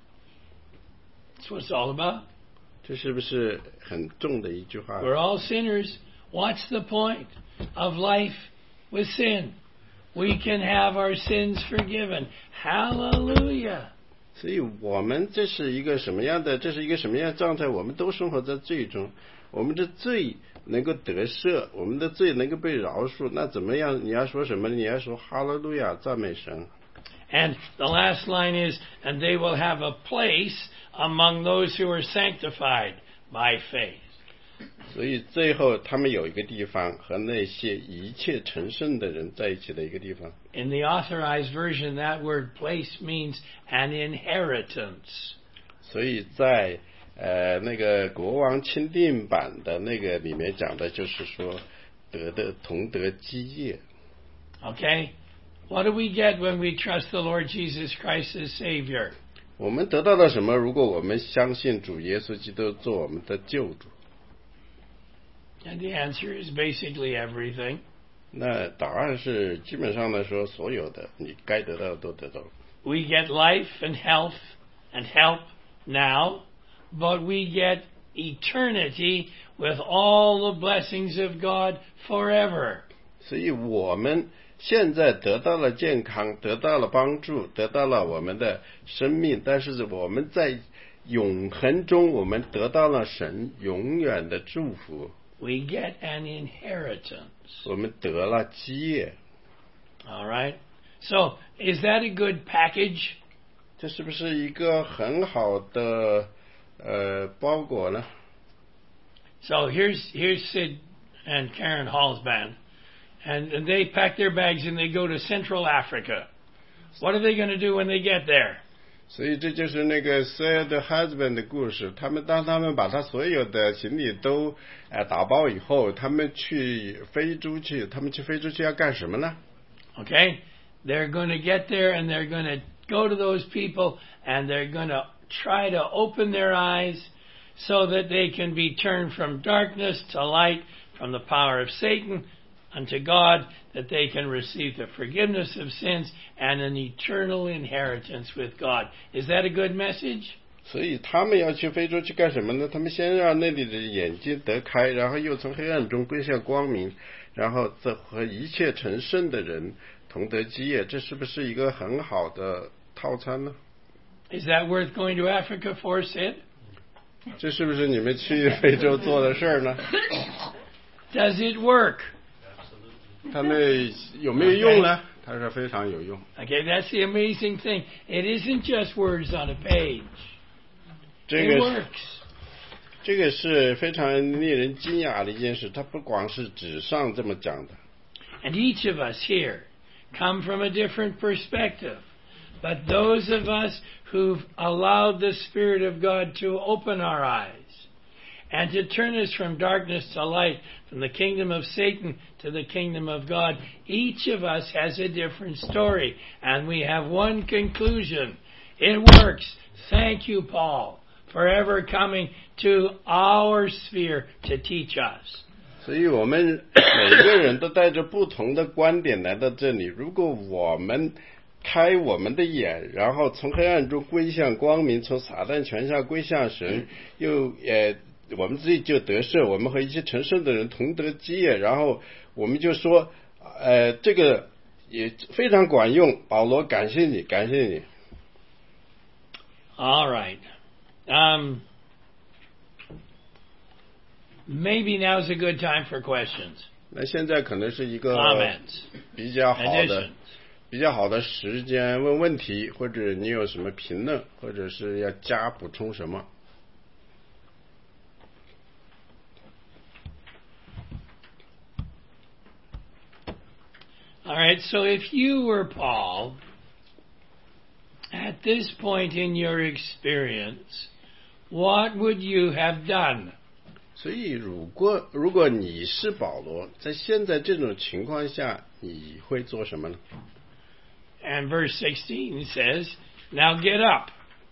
That's what it's all about. 这是不是很重的一句话？ We're all sinners. What's the point of life with sin? We can have our sins forgiven. Hallelujah. 所以我们这是一个什么样的？这是一个什么样的状态？我们都生活在罪中，我们的罪能够得赦，我们的罪能够被饶恕。那怎么样？你要说什么？你要说哈利路亚，赞美神。 And the last line is, and they will have a place among those who are sanctified by faith. 所以最后他们有一个地方和那些一切成圣的人在一起的一个地方。 In the authorized version, that word place means an inheritance. 所以在呃那个国王钦定版的那个里面讲的就是说得的同得基业。 Okay? What do we get when we trust the Lord Jesus Christ as Savior? 我们得到了什么？如果我们相信主耶稣基督做我们的救主， And the answer is basically everything. 那答案是基本上来说，所有的你该得到的都得到了。 We get life and health and help now, but we get eternity with all the blessings of God forever. 所以我们现在得到了健康，得到了帮助，得到了我们的生命，但是我们在永恒中我们得到了神永远的祝福。 We get an inheritance. 我们得了基业。 All right. So, is that a good package? 这是不是一个很好的呃包裹呢？ So here's here's Sid and Karen Hall's band, and, and they pack their bags and they go to Central Africa. What are they going to do when they get there? 所以这就是那个 Sad Husband 的故事。他们当他们把他所有的行李都呃打包以后，他们去非洲去，他们去非洲去要干什么呢？ Okay, they're going to get there and they're going to go to those people and they're going to try to open their eyes so that they can be turned from darkness to light, from the power of Satan unto God, that they can receive the forgiveness of sins and an eternal inheritance with God. Is that a good message? 所以他们要去非洲去干什么呢？他们先让那里的眼睛得开，然后又从黑暗中归向光明，然后这和一切成圣的人同得基业。这是不是一个很好的套餐呢？ Is that worth going to Africa for, Sid? 这是不是你们去非洲做的事儿呢？ Does it work? 他们有没有用呢？它是非常有用。 Okay, that's the amazing thing. It isn't just words on a page. 这 It 个 works. 这个是非常令人惊讶的一件事，它不光是纸上这么讲的。 And each of us here come from a different perspective. But those of us who've allowed the Spirit of God to open our eyes and to turn us from darkness to light, from the kingdom of Satan to the kingdom of God, each of us has a different story. And we have one conclusion. It works. Thank you, Paul, for ever coming to our sphere to teach us. 所以我们每个人都带着不同的观点来到这里。如果我们开我们的眼，然后从黑暗中归向光明，从撒旦权下归向神，又呃，我们自己就得胜，我们和一些成圣的人同得基业，然后我们就说，呃，这个也非常管用。保罗，感谢你，感谢你。 All right. Um, maybe now's a good time for questions. 那现在可能是一个 Comments. 比较好的 Additions. 比较好的时间问问题，或者你有什么评论，或者是要加补充什么。 All right, so if you were Paul, at this point in your experience, what would you have done? 所以如果如果你是保罗，在现在这种情况下，你会做什么呢？ And verse sixteen says, now get up.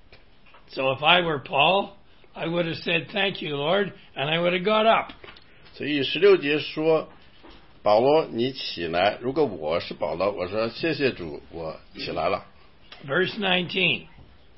So if I were Paul, I would have said, thank you, Lord, and I would have got up. 所以十六节说，保罗你起来。如果我是保罗，我说谢谢主，我起来了。 Verse nineteen.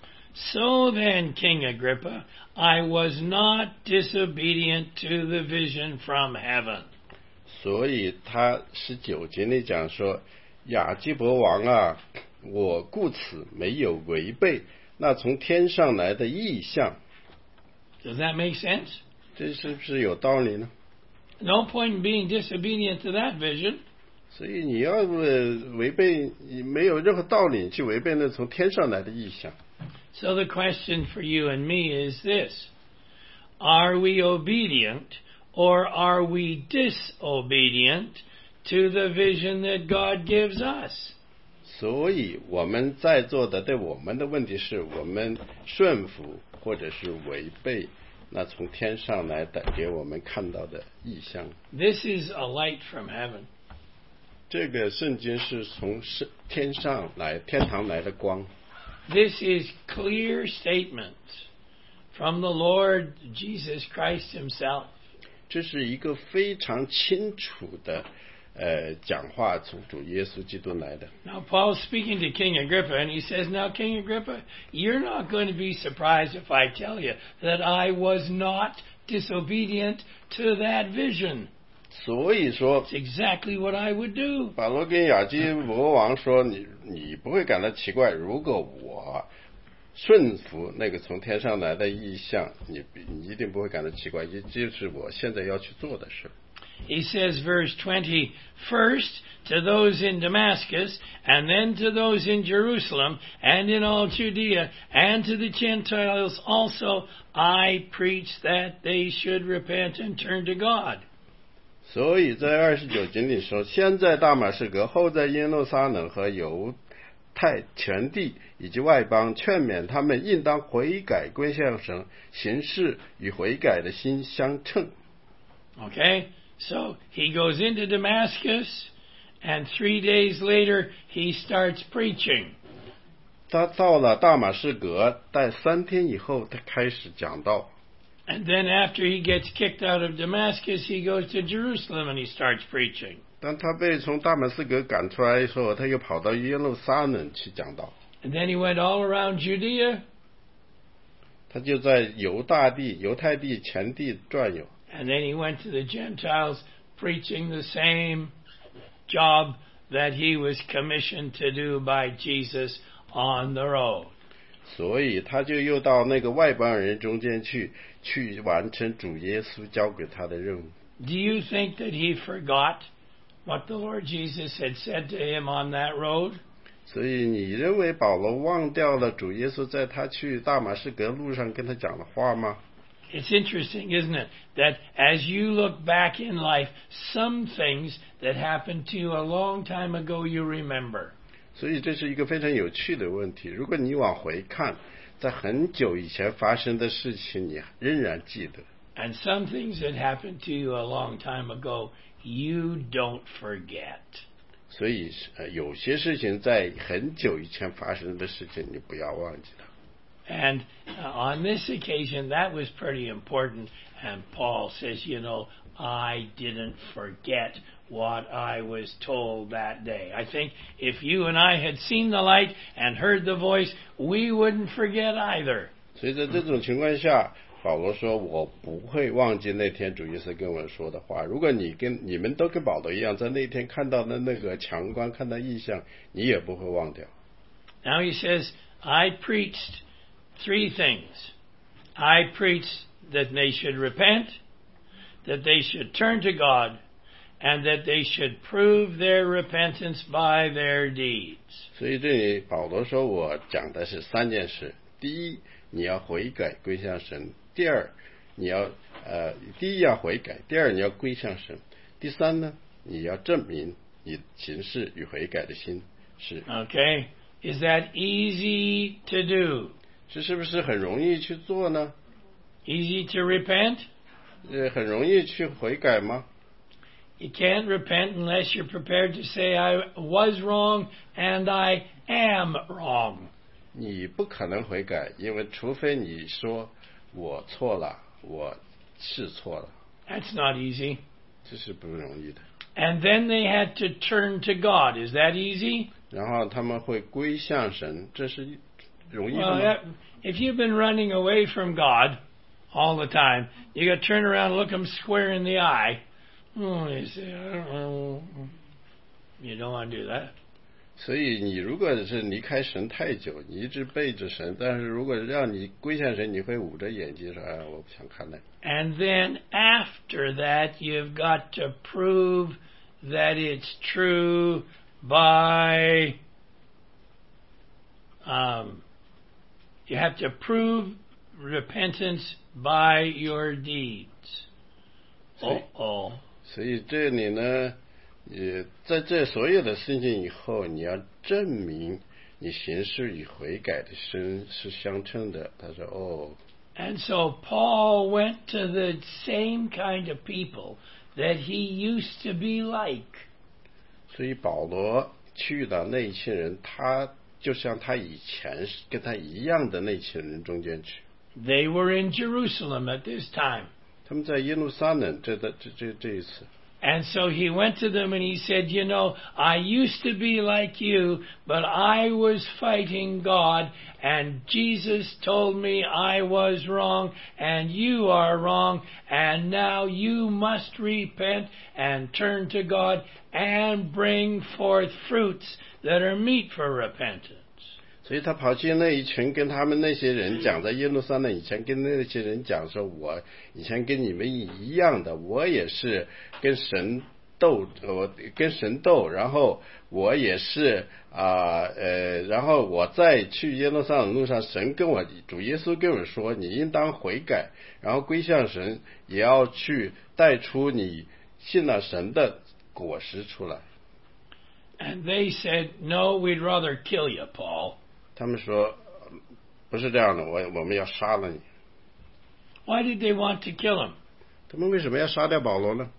So then, King Agrippa, I was not disobedient to the vision from heaven. 所以他十九节里讲说，亚基伯王啊，我故此没有违背那从天上来的异象。 Does that make sense? 这是不是有道理呢？ No point in being disobedient to that vision. 所以你要违背，没有任何道理去违背那从天上来的异象。 So the question for you and me is this. Are we obedient or are we disobedient to the vision that God gives us? 所以我们在座的对我们的问题是我们顺服或者是违背那从天上来的给我们看到的异象。 This is a light from heaven. 这个圣经是从天上来天堂来的光。 This is clear statements from the Lord Jesus Christ himself. 这是一个非常清楚的呃讲话，从主耶稣基督来的。 Now Paul's speaking to King Agrippa and he says, now King Agrippa, you're not going to be surprised if I tell you that I was not disobedient to that vision. 所以说 It's exactly what I would do. 保罗跟亚基伯王说，你你不会感到奇怪，如果我顺服那个从天上来的意象，你你一定不会感到奇怪，这就是我现在要去做的事。 He says, verse twenty, first to those in Damascus, and then to those in Jerusalem, and in all Judea, and to the Gentiles also, I preach that they should repent and turn to God. 所以在二十九节里说，先在大马士革，后在耶路撒冷和犹太全地以及外邦，劝勉他们应当悔改归向神，行事与悔改的心相称。 Okay? So he goes into Damascus, and three days later he starts preaching. 他到了大马士革，在三天以后，他开始讲道。 And then after he gets kicked out of Damascus, he goes to Jerusalem and he starts preaching. 当他被从大马士革赶出来的时候，他又跑到耶路撒冷去讲道。 And then he went all around Judea. 他就在犹大地、犹太地全地转悠。 And then he went to the Gentiles preaching the same job that he was commissioned to do by Jesus on the road. 所以他就又到那个外邦人中间去，去完成主耶稣交给他的任务。 Do you think that he forgot what the Lord Jesus had said to him on that road? 所以你认为保罗忘掉了主耶稣在他去大马士革路上跟他讲的话吗？ It's interesting, isn't it, that as you look back in life, some things that happened to you a long time ago you remember. 所以这是一个非常有趣的问题。如果你往回看，在很久以前发生的事情，你仍然记得。 And some things that happened to you a long time ago, you don't forget. 所以，呃，有些事情在很久以前发生的事情，你不要忘记它。 And uh, on this occasion, that was pretty important. And Paul says, you know, I didn't forget what I was told that day. I think if you and I had seen the light and heard the voice, we wouldn't forget either. 所以在这种情况下，保罗说：“我不会忘记那天主耶稣跟我说的话。如果你跟你们都跟保罗一样，在那天看到的那个强光，看到异象，你也不会忘掉。” Now he says, I preached three things. I preached that they should repent, that they should turn to God, and that they should prove their repentance by their deeds. 所以这里保罗说我讲的是三件事：第一，你要悔改归向神；第二，你要呃，第一要悔改；第二，你要归向神；第三呢，你要证明你行事与悔改的心是。 Okay? Is that easy to do? 这是不是很容易去做呢？ Easy to repent? 呃，很容易去悔改吗？ You can't repent unless you're prepared to say, I was wrong and I am wrong. 你不可能悔改，因为除非你说我错了，我是错了， That's not easy. 这是不容易的。 And then they had to turn to God. Is that easy? 然后他们会归向神，这是容易的 Well, 吗？ that, if you've been running away from God all the time, you got to turn around and look him square in the eye. Oh, you say, I don't know. You don't want to do that. 所以你如果是离开神太久，你一直背着神，但是如果让你归向神，你会捂着眼睛说：“哎，我不想看那个。” And then after that, you've got to prove that it's true by, um, you have to prove repentance by your deeds. See? Uh-oh. 所以这里呢，也在这所有的事情以后，你要证明你行事与悔改的心是相称的。他说：“哦。” And so Paul went to the same kind of people that he used to be like. 所以保罗去到那一群人，他就像他以前跟他一样的那群人中间去。 They were in Jerusalem at this time. 他们在耶路撒冷这这这这一次。 And so he went to them and he said, you know, I used to be like you, but I was fighting God, and Jesus told me I was wrong, and you are wrong, and now you must repent and turn to God and bring forth fruits that are meet for repentance. 所以他跑去那一群跟他们那些人讲，在耶路撒冷以前跟那些人讲说，我以前跟你们一样的，我也是跟神斗，我跟神斗，然后我也是啊 呃, 呃，然后我再去耶路撒冷路上，神跟我主耶稣跟我说，你应当悔改，然后归向神，也要去带出你信了神的果实出来。 And they said, "No, we'd rather kill you, Paul." 他们说不是这样的，我我们要杀了你。 Why did they want to kill him? 他们为什么要杀掉保罗呢？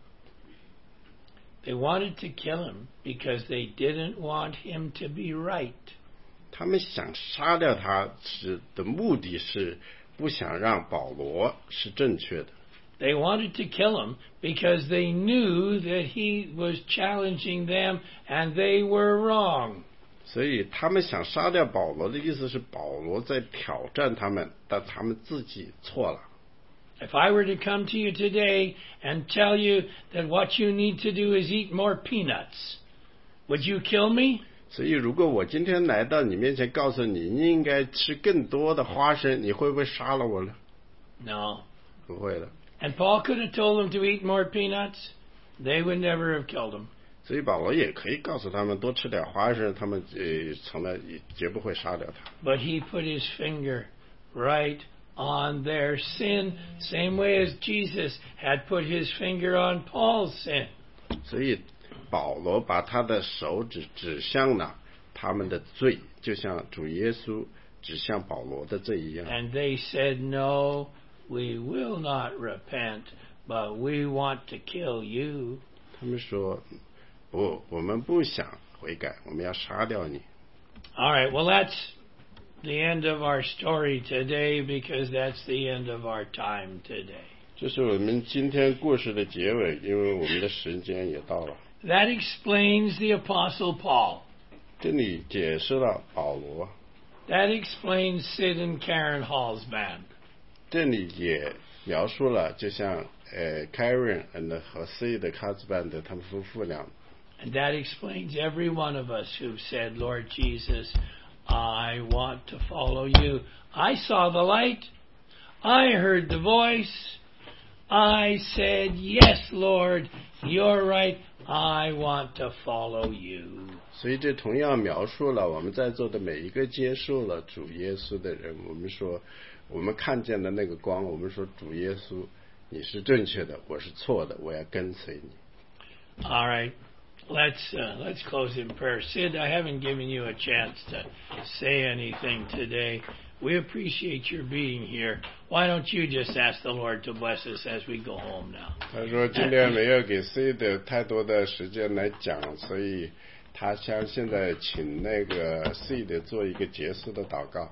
They wanted to kill him because they didn't want him to be right. 他们想杀掉他是的目的是不想让保罗是正确的。 They wanted to kill him because they knew that he was challenging them and they were wrong. 所以他们想杀掉保罗的意思是保罗在挑战他们，但他们自己错了。 If I were to come to you today and tell you that what you need to do is eat more peanuts, would you kill me? 所以如果我今天来到你面前告诉你你应该吃更多的花生，你会不会杀了我呢？ No. 不会的。 And Paul could have told them to eat more peanuts. They would never have killed him. 所以保罗也可以告诉他们多吃点花生，他们呃从来也绝不会杀掉他。 But he put his finger right on their sin, same way as Jesus had put his finger on Paul's sin. 所以保罗把他的手指指向了他们的罪，就像主耶稣指向保罗的罪一样。 And they said, "No, we will not repent, but we want to kill you." 他们说不，我们不想悔改，我们要杀掉你。 All right, well, that's the end of our story today because that's the end of our time today. 这是我们今天故事的结尾，因为我们的时间也到了。 That explains the Apostle Paul. 这里解释了保罗， That explains Sid and Karen Hall's band. 这里也描述了，就像呃 Karen 和 C 的卡兹班的他们夫妇俩。 And that explains every one of us who've said, "Lord Jesus, I want to follow you. I saw the light. I heard the voice. I said, yes, Lord, you're right. I want to follow you." 所以这同样描述了我们在座的每一个接受了主耶稣的人。我们说，我们看见的那个光，我们说主耶稣，你是正确的，我是错的，我要跟随你。 All right. Let's uh, let's close in prayer. Sid, I haven't given you a chance to say anything today. We appreciate your being here. Why don't you just ask the Lord to bless us as we go home now? 他说今天没有给 C 的太多的时间来讲，所以他想现在请那个 C 的做一个结束的祷告。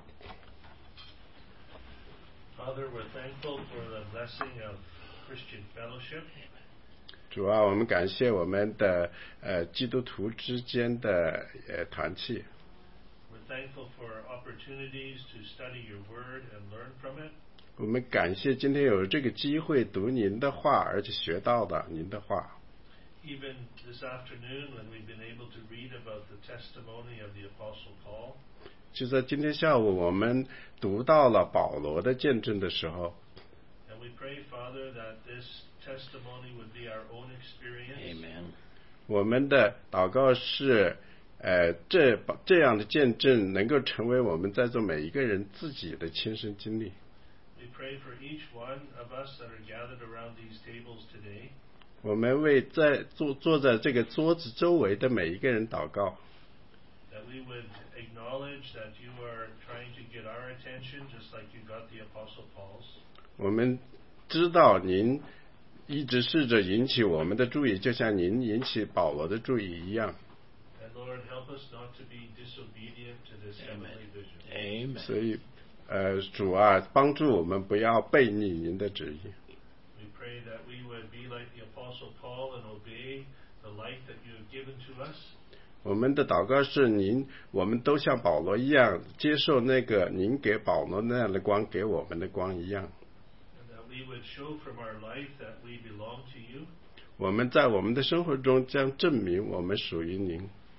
Father, we're thankful for the blessing of Christian fellowship. 主啊，我们感谢我们的呃基督徒之间的呃团契。 We're thankful for opportunities to study your word and learn from it. 我们感谢今天有这个机会读您的话，而且学到了您的话。 Even this afternoon when we've been able to read about the testimony of the Apostle Paul. 就在今天下午，我们读到了保罗的见证的时候。 And we pray, Father, that this testimony would be our own experience. Amen. 我们的祷告是，呃，这这样的见证能够成为我们在座每一个人自己的亲身经历。 We pray for each one of us that are gathered around these tables today. 我们为在坐坐在这个桌子周围的每一个人祷告。 That we would acknowledge that you are trying to get our attention just like you got the Apostle Paul's. 我们知道您一直试着引起我们的注意，就像您引起保罗的注意一样。 And Lord, help us not to be disobedient to this heavenly vision. Amen. 所以，呃，主啊，帮助我们不要背逆您的旨意。 We pray that we would be like the Apostle Paul and obey the light that you have given to us. 我们的祷告是您，我们都像保罗一样，接受那个您给保罗那样的光，给我们的光一样。 And that we would show from our life that we belong to you. 我们在我们的生活中将证明我们属于您。 And give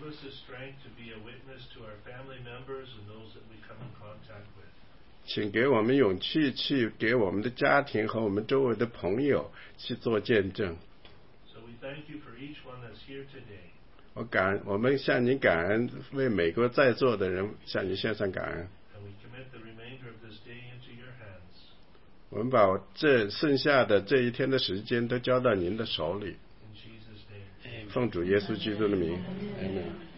give us the strength to be a witness to our family members and those that we come in contact with. 请给我们勇气，去给我们的家庭和我们周围的朋友去做见证。 So we thank you for each one that's here today. 我感，我们向您感恩，为每个在座的人向您献上感恩。 And we commit the remainder of this day into your hands. 我们把这剩下的这一天的时间都交到您的手里。 In Jesus' name. 奉主耶稣基督的名，阿门。